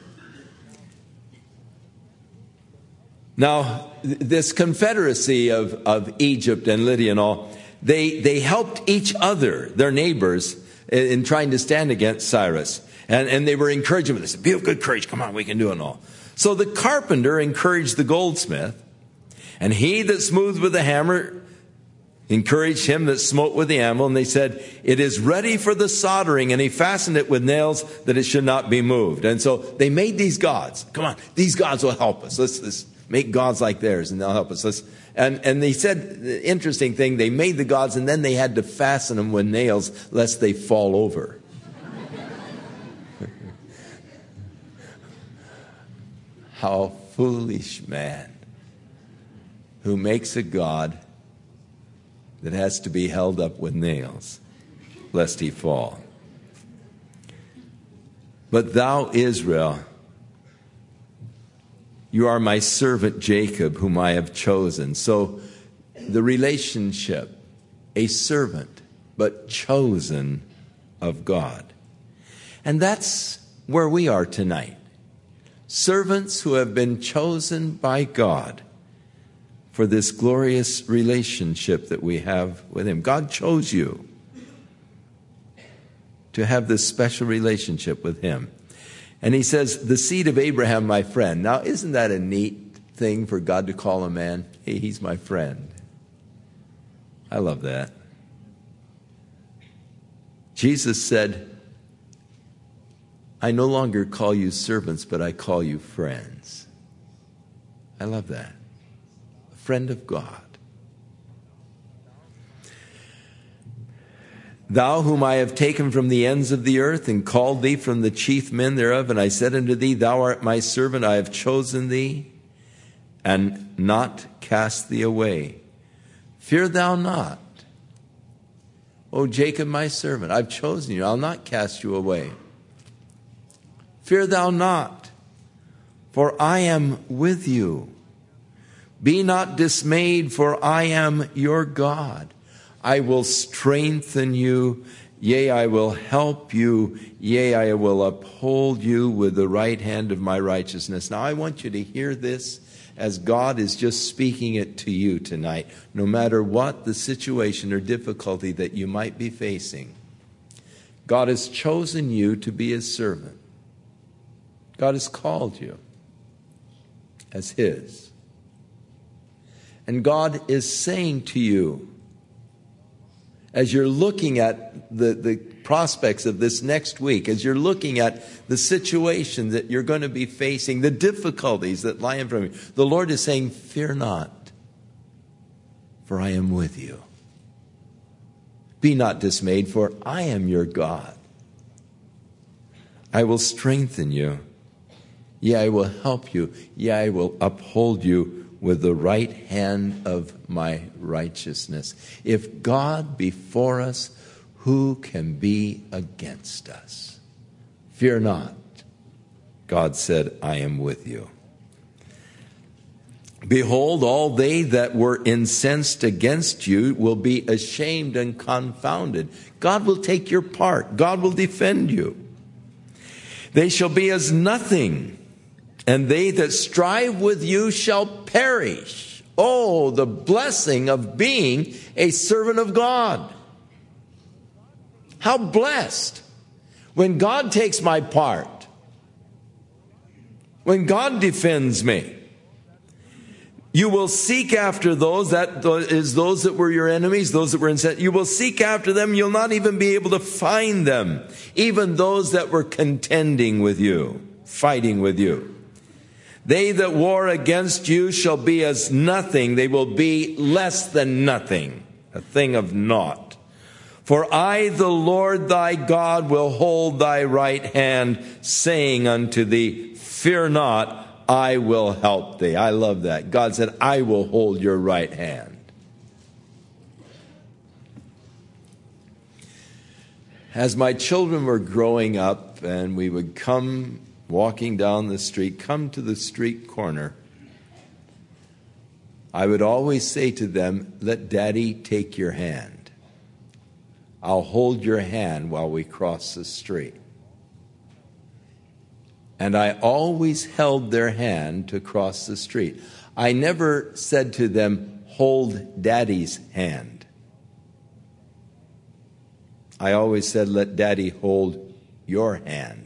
Now, this confederacy of Egypt and Lydia and all, they helped each other, their neighbors, in trying to stand against Cyrus. And they were encouraging him. They said, be of good courage. Come on, we can do it and all. So the carpenter encouraged the goldsmith, and he that smoothed with the hammer encouraged him that smote with the anvil. And they said, it is ready for the soldering. And he fastened it with nails that it should not be moved. And so they made these gods. Come on, these gods will help us. Make gods like theirs, and they'll help us. And they said, the interesting thing, they made the gods, and then they had to fasten them with nails, lest they fall over. How foolish man who makes a god that has to be held up with nails, lest he fall. But thou, Israel, you are my servant Jacob, whom I have chosen. So the relationship, a servant, but chosen of God. And that's where we are tonight. Servants who have been chosen by God for this glorious relationship that we have with Him. God chose you to have this special relationship with Him. And He says, the seed of Abraham, my friend. Now, isn't that a neat thing for God to call a man? Hey, he's my friend. I love that. Jesus said, I no longer call you servants, but I call you friends. I love that. A friend of God. Thou whom I have taken from the ends of the earth and called thee from the chief men thereof, and I said unto thee, thou art my servant, I have chosen thee, and not cast thee away. Fear thou not. O Jacob, my servant, I've chosen you, I'll not cast you away. Fear thou not, for I am with you. Be not dismayed, for I am your God. I will strengthen you, yea, I will help you, yea, I will uphold you with the right hand of my righteousness. Now I want you to hear this as God is just speaking it to you tonight, no matter what the situation or difficulty that you might be facing. God has chosen you to be His servant. God has called you as His. And God is saying to you, as you're looking at the prospects of this next week, as you're looking at the situation that you're going to be facing, the difficulties that lie in front of you, the Lord is saying, fear not, for I am with you. Be not dismayed, for I am your God. I will strengthen you. Yea, I will help you. Yea, I will uphold you with the right hand of my righteousness. If God be for us, who can be against us? Fear not. God said, I am with you. Behold, all they that were incensed against you will be ashamed and confounded. God will take your part. God will defend you. They shall be as nothing, and they that strive with you shall perish. Oh, the blessing of being a servant of God. How blessed when God takes my part, when God defends me. You will seek after those, that is those that were your enemies, those that were incensed. You will seek after them, you'll not even be able to find them, even those that were contending with you, fighting with you. They that war against you shall be as nothing. They will be less than nothing, a thing of naught. For I, the Lord thy God, will hold thy right hand, saying unto thee, fear not, I will help thee. I love that. God said, I will hold your right hand. As my children were growing up and we would come walking down the street, come to the street corner, I would always say to them, let Daddy take your hand. I'll hold your hand while we cross the street. And I always held their hand to cross the street. I never said to them, hold Daddy's hand. I always said, let Daddy hold your hand.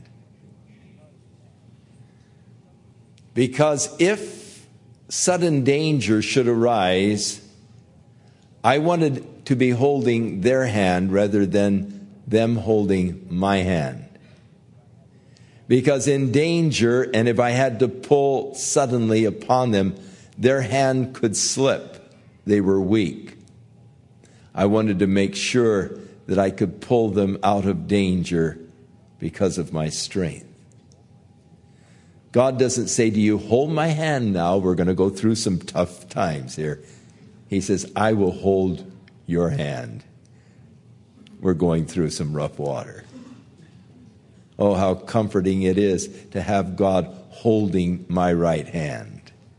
Because if sudden danger should arise, I wanted to be holding their hand rather than them holding my hand. Because in danger, and if I had to pull suddenly upon them, Their hand could slip. They were weak. I wanted to make sure that I could pull them out of danger because of my strength. God doesn't say to you, hold my hand now. We're going to go through some tough times here. He says, I will hold your hand. We're going through some rough water. Oh, how comforting it is to have God holding my right hand.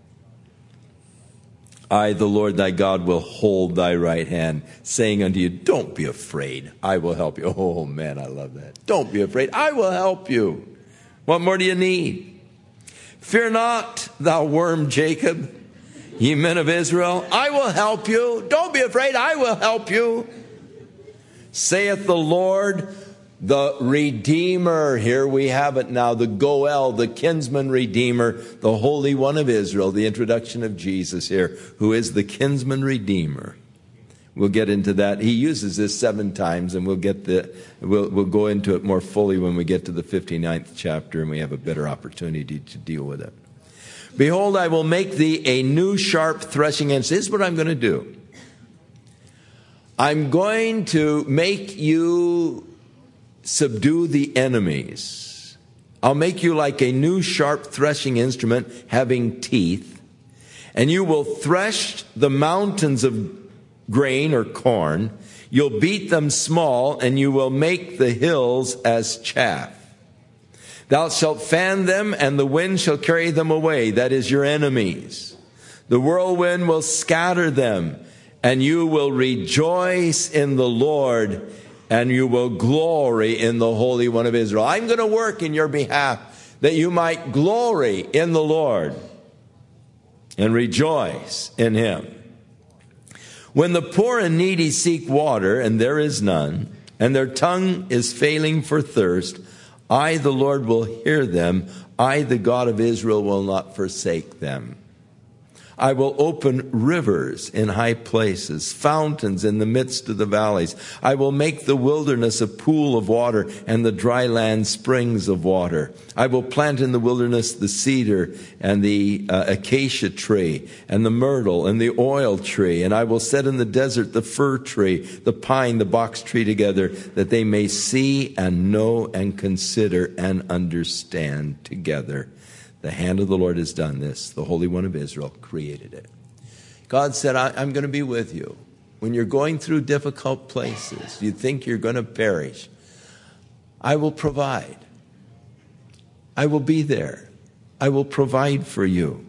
I, the Lord thy God, will hold thy right hand, saying unto you, don't be afraid. I will help you. Oh, man, I love that. Don't be afraid. I will help you. What more do you need? Fear not, thou worm Jacob, ye men of Israel. I will help you. Don't be afraid. I will help you. Saith the Lord, the Redeemer. Here we have it now, the Goel, the kinsman Redeemer, the Holy One of Israel, the introduction of Jesus here, who is the kinsman Redeemer. We'll get into that. He uses this 7 times, and we'll go into it more fully when we get to the 59th chapter, and we have a better opportunity to deal with it. Behold, I will make thee a new sharp threshing instrument. This is what I'm going to do. I'm going to make you subdue the enemies. I'll make you like a new sharp threshing instrument having teeth, and you will thresh the mountains of grain or corn. You'll beat them small, and you will make the hills as chaff. Thou shalt fan them, and the wind shall carry them away. That is your enemies. The whirlwind will scatter them, and you will rejoice in the Lord, and you will glory in the Holy One of Israel. I'm going to work in your behalf that you might glory in the Lord and rejoice in Him. When the poor and needy seek water, and there is none, and their tongue is failing for thirst, I, the Lord, will hear them. I, the God of Israel, will not forsake them. I will open rivers in high places, fountains in the midst of the valleys. I will make the wilderness a pool of water, and the dry land springs of water. I will plant in the wilderness the cedar and the acacia tree, and the myrtle and the oil tree. And I will set in the desert the fir tree, the pine, the box tree together, that they may see and know and consider and understand together. The hand of the Lord has done this. The Holy One of Israel created it. God said, I'm going to be with you. When you're going through difficult places, you think you're going to perish, I will provide. I will be there. I will provide for you.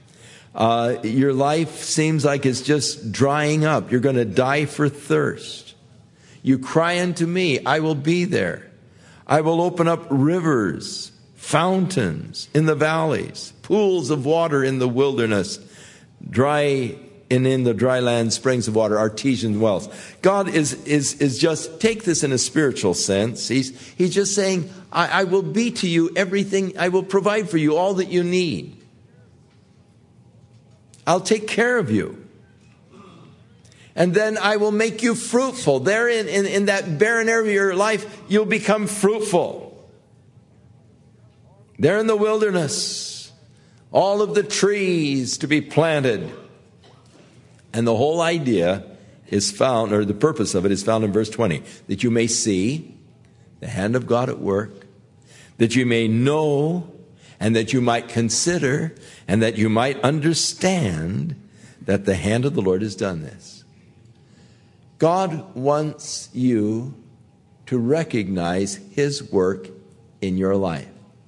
Your life seems like it's just drying up. You're going to die for thirst. You cry unto me. I will be there. I will open up rivers, fountains in the valleys, pools of water in the wilderness, dry and in the dry land, springs of water, artesian wells. God is just, take this in a spiritual sense. He's just saying, I will be to you everything. I will provide for you all that you need. I'll take care of you. And then I will make you fruitful. There in that barren area of your life, you'll become fruitful. There in the wilderness, all of the trees to be planted. And the whole idea is found, or the purpose of it is found in verse 20. That you may see the hand of God at work. That you may know, and that you might consider, and that you might understand that the hand of the Lord has done this. God wants you to recognize His work in your life.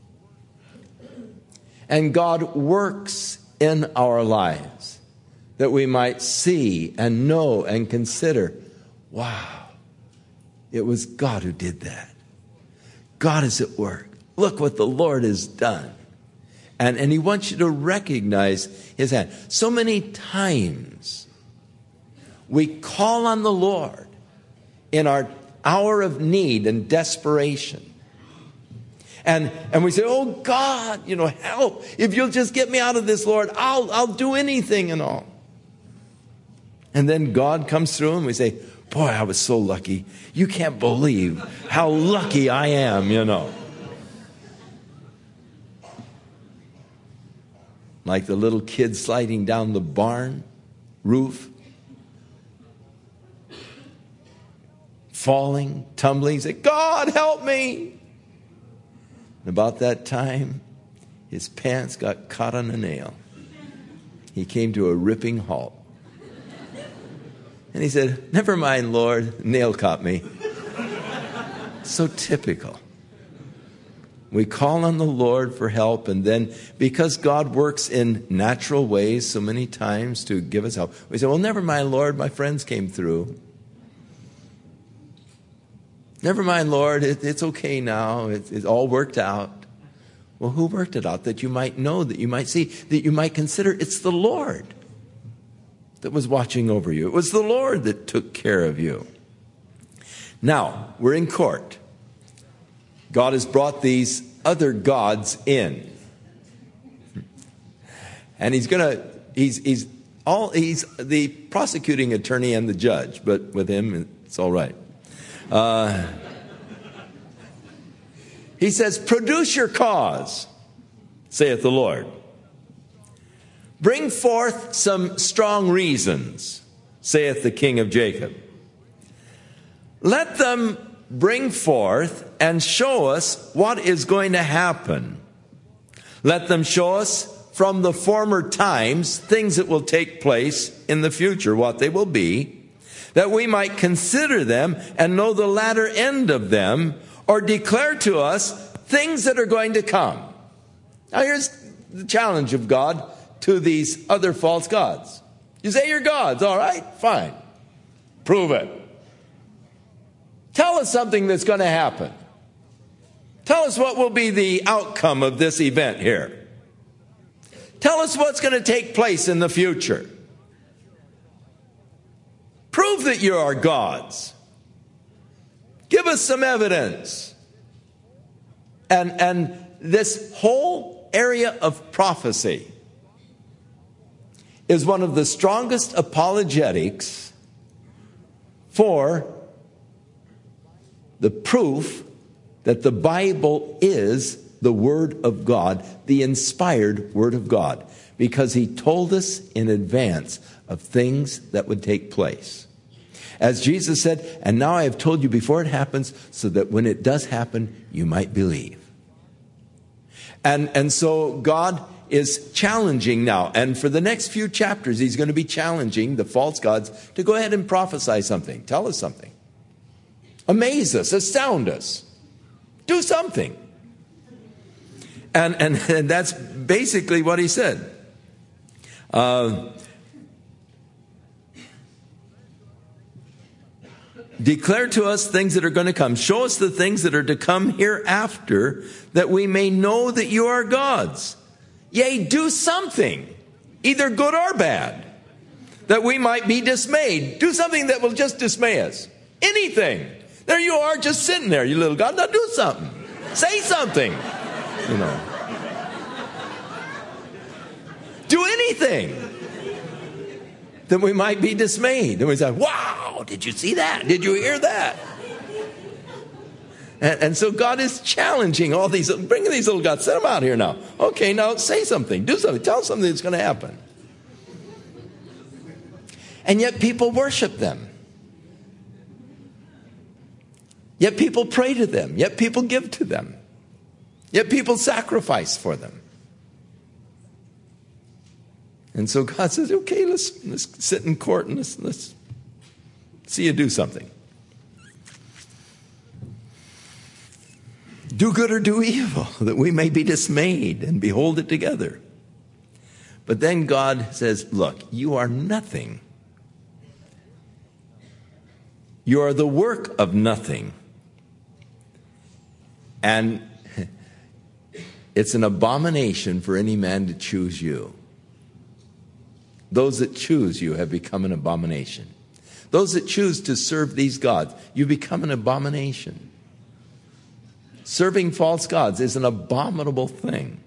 And God works in our lives that we might see and know and consider, wow, it was God who did that. God is at work. Look what the Lord has done. And He wants you to recognize His hand. So many times we call on the Lord in our hour of need and desperation. And we say, oh God, help. If you'll just get me out of this, Lord, I'll do anything and all. And then God comes through and we say, boy, I was so lucky. You can't believe how lucky I am, like the little kid sliding down the barn roof, falling, tumbling, say, God, help me. And about that time, his pants got caught on a nail. He came to a ripping halt. And he said, never mind, Lord, nail caught me. So typical. We call on the Lord for help, and then because God works in natural ways so many times to give us help, we say, well, never mind, Lord, my friends came through. Never mind, Lord, it's okay now. It's all worked out. Well, who worked it out? That you might know, that you might see, that you might consider it's the Lord that was watching over you. It was the Lord that took care of you. Now, we're in court. God has brought these other gods in. And he's the prosecuting attorney and the judge, but with him, it's all right. He says, produce your cause, saith the Lord. Bring forth some strong reasons, saith the King of Jacob. Let them bring forth and show us what is going to happen. Let them show us from the former times things that will take place in the future, what they will be, that we might consider them and know the latter end of them, or declare to us things that are going to come. Now here's the challenge of God to these other false gods. You say you're gods, all right, fine. Prove it. Tell us something that's going to happen. Tell us what will be the outcome of this event here. Tell us what's going to take place in the future. Prove that you are gods. Give us some evidence. And this whole area of prophecy is one of the strongest apologetics for the proof that the Bible is the Word of God, the inspired Word of God, because He told us in advance of things that would take place. As Jesus said, and now I have told you before it happens, so that when it does happen, you might believe. And so God is challenging now, and for the next few chapters, He's going to be challenging the false gods to go ahead and prophesy something. Tell us something. Amaze us, astound us. Do something. And that's basically what He said. Declare to us things that are going to come. Show us the things that are to come hereafter, that we may know that you are gods. Yea, do something, either good or bad, that we might be dismayed. Do something that will just dismay us. Anything. There you are, just sitting there, you little God. Now do something. Say something. You know. Do anything that we might be dismayed. And we say, wow, did you see that? Did you hear that? And so God is challenging all these, bringing these little gods, set them out here now. Okay, now say something, do something, tell us something that's going to happen. And yet people worship them. Yet people pray to them. Yet people give to them. Yet people sacrifice for them. And so God says, okay, let's sit in court and let's see you do something. Do good or do evil, that we may be dismayed and behold it together. But then God says, look, you are nothing. You are the work of nothing. And it's an abomination for any man to choose you. Those that choose you have become an abomination. Those that choose to serve these gods, you become an abomination. Serving false gods is an abominable thing.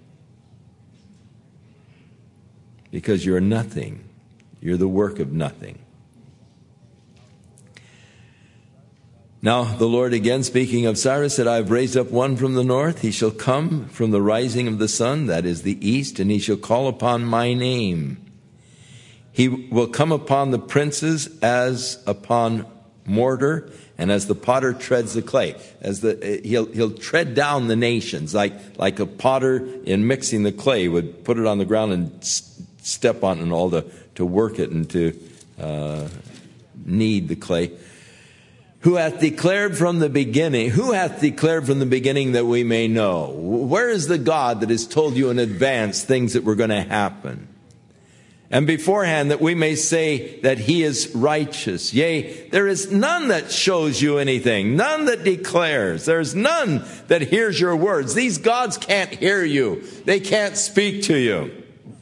Because you're nothing. You're the work of nothing. Now the Lord, again speaking of Cyrus, said, I have raised up one from the north. He shall come from the rising of the sun, that is the east, and he shall call upon my name. He will come upon the princes as upon mortar, and as the potter treads the clay. He'll tread down the nations, like a potter in mixing the clay would put it on the ground and step on it and all to work it and to knead the clay. Who hath declared from the beginning that we may know? Where is the God that has told you in advance things that were going to happen? And beforehand that we may say that he is righteous. Yea, there is none that shows you anything, none that declares. There's none that hears your words. These gods can't hear you. They can't speak to you.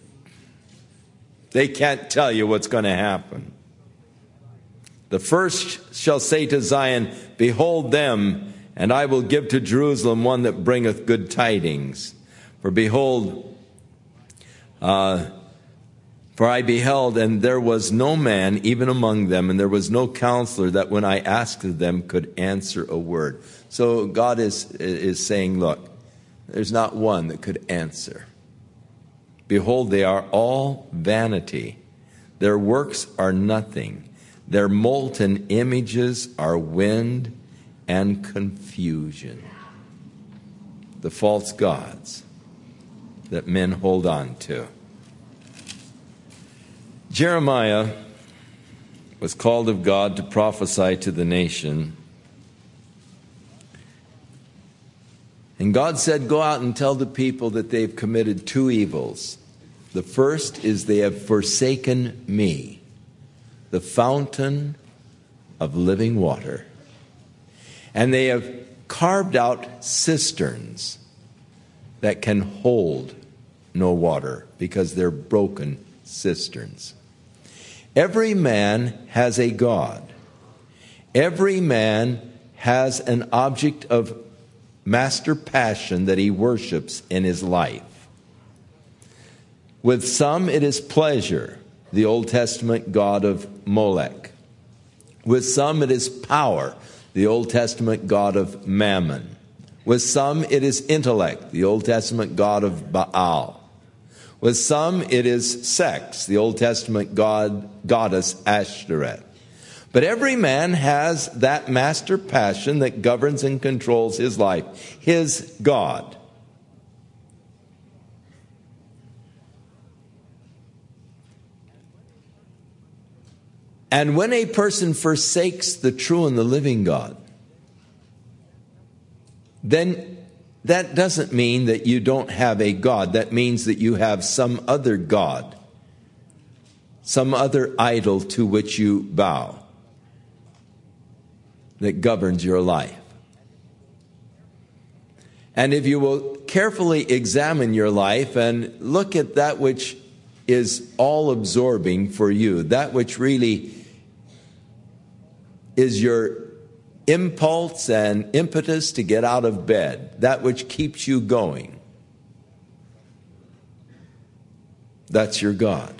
They can't tell you what's going to happen. The first shall say to Zion, behold them, and I will give to Jerusalem one that bringeth good tidings. For behold, for I beheld, and there was no man even among them, and there was no counselor that when I asked of them could answer a word. So God is saying, look, there's not one that could answer. Behold, they are all vanity. Their works are nothing. Their molten images are wind and confusion. The false gods that men hold on to. Jeremiah was called of God to prophesy to the nation. And God said, go out and tell the people that they've committed two evils. The first is they have forsaken me, the fountain of living water. And they have carved out cisterns that can hold no water because they're broken cisterns. Every man has a God. Every man has an object of master passion that he worships in his life. With some it is pleasure, the Old Testament god of Molech. With some it is power, the Old Testament god of Mammon. With some it is intellect, the Old Testament god of Baal. With some it is sex, the Old Testament goddess Ashtoreth. But every man has that master passion that governs and controls his life, his God. And when a person forsakes the true and the living God, then that doesn't mean that you don't have a God. That means that you have some other God, some other idol to which you bow, that governs your life. And if you will carefully examine your life and look at that which is all-absorbing for you, that which really is your impulse and impetus to get out of bed, that which keeps you going, that's your God.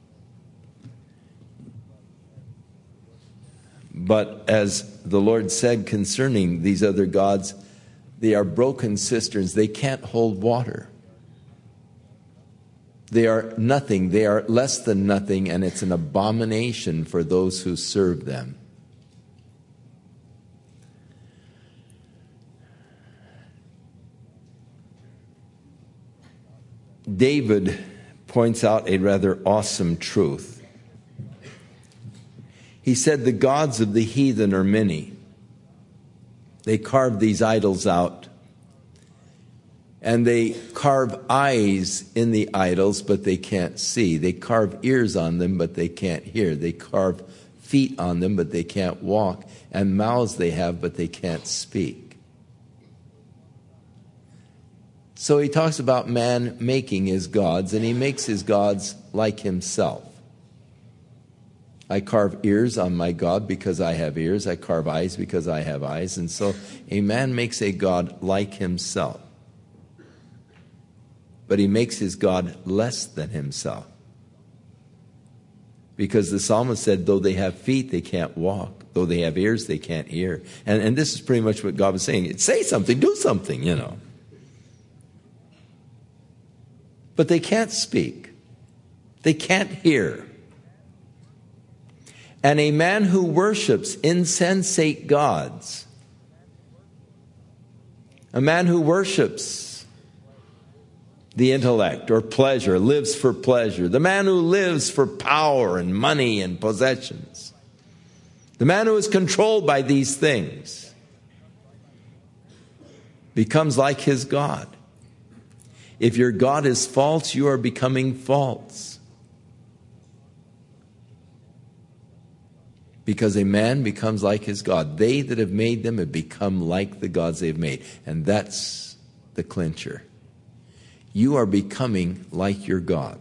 But as the Lord said concerning these other gods, they are broken cisterns. They can't hold water. They are nothing. They are less than nothing, and it's an abomination for those who serve them. David points out a rather awesome truth. He said, the gods of the heathen are many. They carve these idols out. And they carve eyes in the idols, but they can't see. They carve ears on them, but they can't hear. They carve feet on them, but they can't walk. And mouths they have, but they can't speak. So he talks about man making his gods, and he makes his gods like himself. I carve ears on my God because I have ears. I carve eyes because I have eyes. And so a man makes a God like himself. But he makes his God less than himself. Because the psalmist said, though they have feet, they can't walk. Though they have ears, they can't hear. And this is pretty much what God was saying. Say something, do something, you know. But they can't speak. They can't hear. And a man who worships insensate gods, a man who worships the intellect or pleasure, lives for pleasure, the man who lives for power and money and possessions, the man who is controlled by these things becomes like his God. If your God is false, you are becoming false. Because a man becomes like his God. They that have made them have become like the gods they've made. And that's the clincher. You are becoming like your God.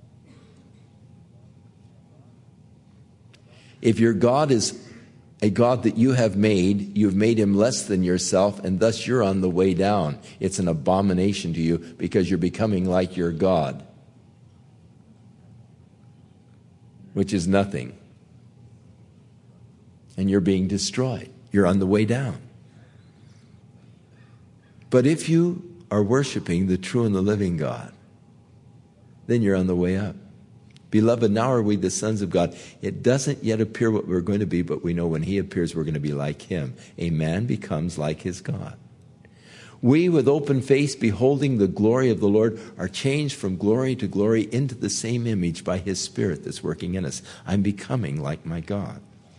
If your God is a God that you have made, you've made him less than yourself, and thus you're on the way down. It's an abomination to you because you're becoming like your God, which is nothing. And you're being destroyed. You're on the way down. But if you are worshiping the true and the living God, then you're on the way up. Beloved, now are we the sons of God. It doesn't yet appear what we're going to be, but we know when he appears, we're going to be like him. A man becomes like his God. We, with open face, beholding the glory of the Lord, are changed from glory to glory into the same image by his Spirit that's working in us. I'm becoming like my God.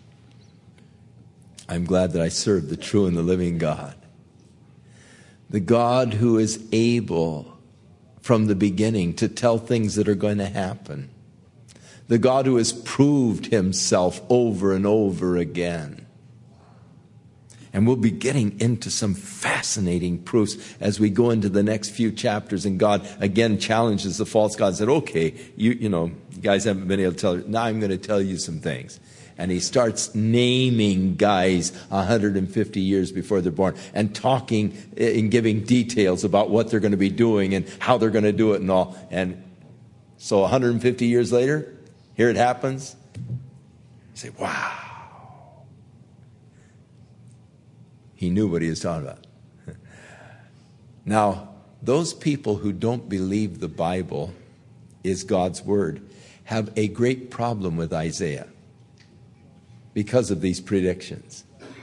I'm glad that I serve the true and the living God. The God who is able from the beginning to tell things that are going to happen. The God who has proved himself over and over again. And we'll be getting into some fascinating proofs as we go into the next few chapters. And God again challenges the false God and said, okay, you guys haven't been able to tell. Now I'm going to tell you some things. And he starts naming guys 150 years before they're born and talking and giving details about what they're going to be doing and how they're going to do it and all. And so 150 years later, here it happens. You say, wow. He knew what he was talking about. Now, those people who don't believe the Bible is God's word have a great problem with Isaiah because of these predictions.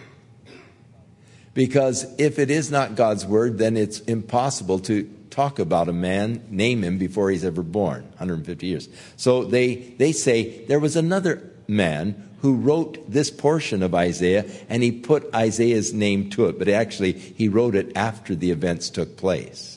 Because if it is not God's word, then it's impossible to talk about a man, name him before he's ever born, 150 years. So they say there was another man who wrote this portion of Isaiah, and he put Isaiah's name to it. But actually, he wrote it after the events took place.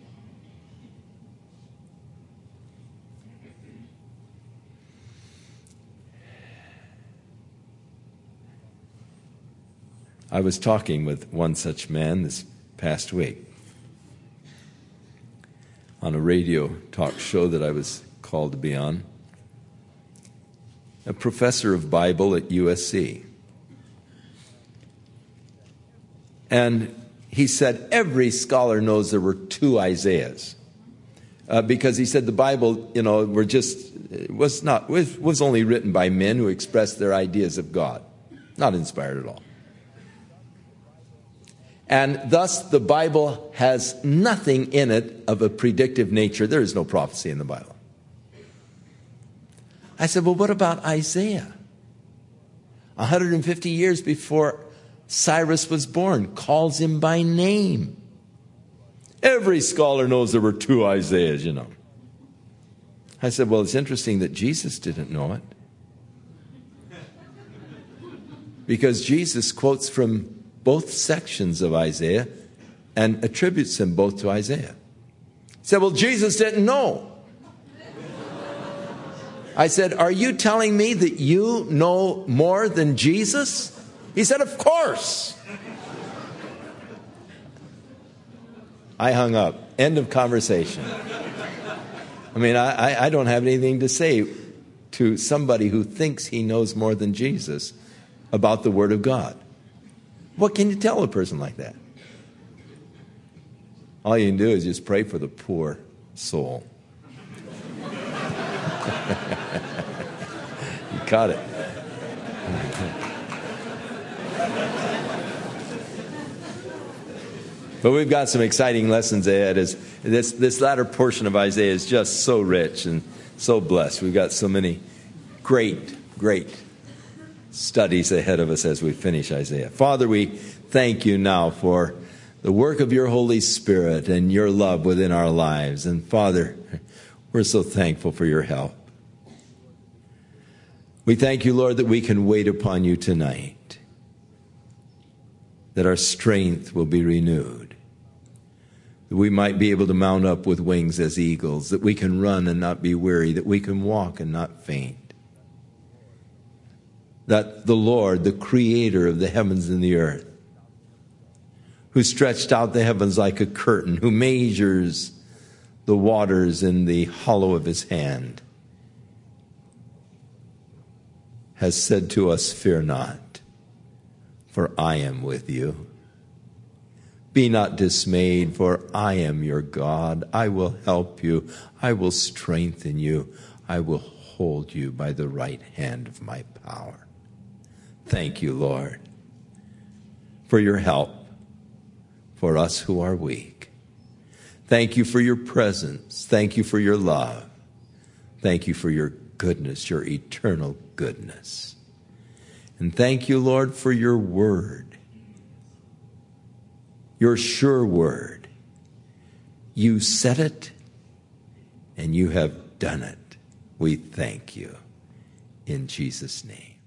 I was talking with one such man this past week on a radio talk show that I was called to be on. A professor of Bible at USC. And he said every scholar knows there were two Isaiahs. Because he said the Bible, was only written by men who expressed their ideas of God. Not inspired at all. And thus the Bible has nothing in it of a predictive nature. There is no prophecy in the Bible. I said, well, what about Isaiah? 150 years before Cyrus was born, calls him by name. Every scholar knows there were two Isaiahs, I said, well, it's interesting that Jesus didn't know it. Because Jesus quotes from both sections of Isaiah and attributes them both to Isaiah. He said, well, Jesus didn't know. I said, are you telling me that you know more than Jesus? He said, of course. I hung up. End of conversation. I mean, I don't have anything to say to somebody who thinks he knows more than Jesus about the Word of God. What can you tell a person like that? All you can do is just pray for the poor soul. You caught it. But we've got some exciting lessons ahead. As this latter portion of Isaiah is just so rich and so blessed. We've got so many great studies ahead of us as we finish Isaiah. Father, we thank you now for the work of your Holy Spirit and your love within our lives. And Father, we're so thankful for your help. We thank you, Lord, that we can wait upon you tonight, that our strength will be renewed, that we might be able to mount up with wings as eagles, that we can run and not be weary, that we can walk and not faint, that the Lord, the creator of the heavens and the earth, who stretched out the heavens like a curtain, who measures the waters in the hollow of his hand, has said to us, fear not, for I am with you. Be not dismayed, for I am your God. I will help you. I will strengthen you. I will hold you by the right hand of my power. Thank you, Lord, for your help for us who are weak. Thank you for your presence. Thank you for your love. Thank you for your goodness, your eternal goodness. And thank you, Lord, for your word, your sure word. You said it, and you have done it. We thank you in Jesus' name.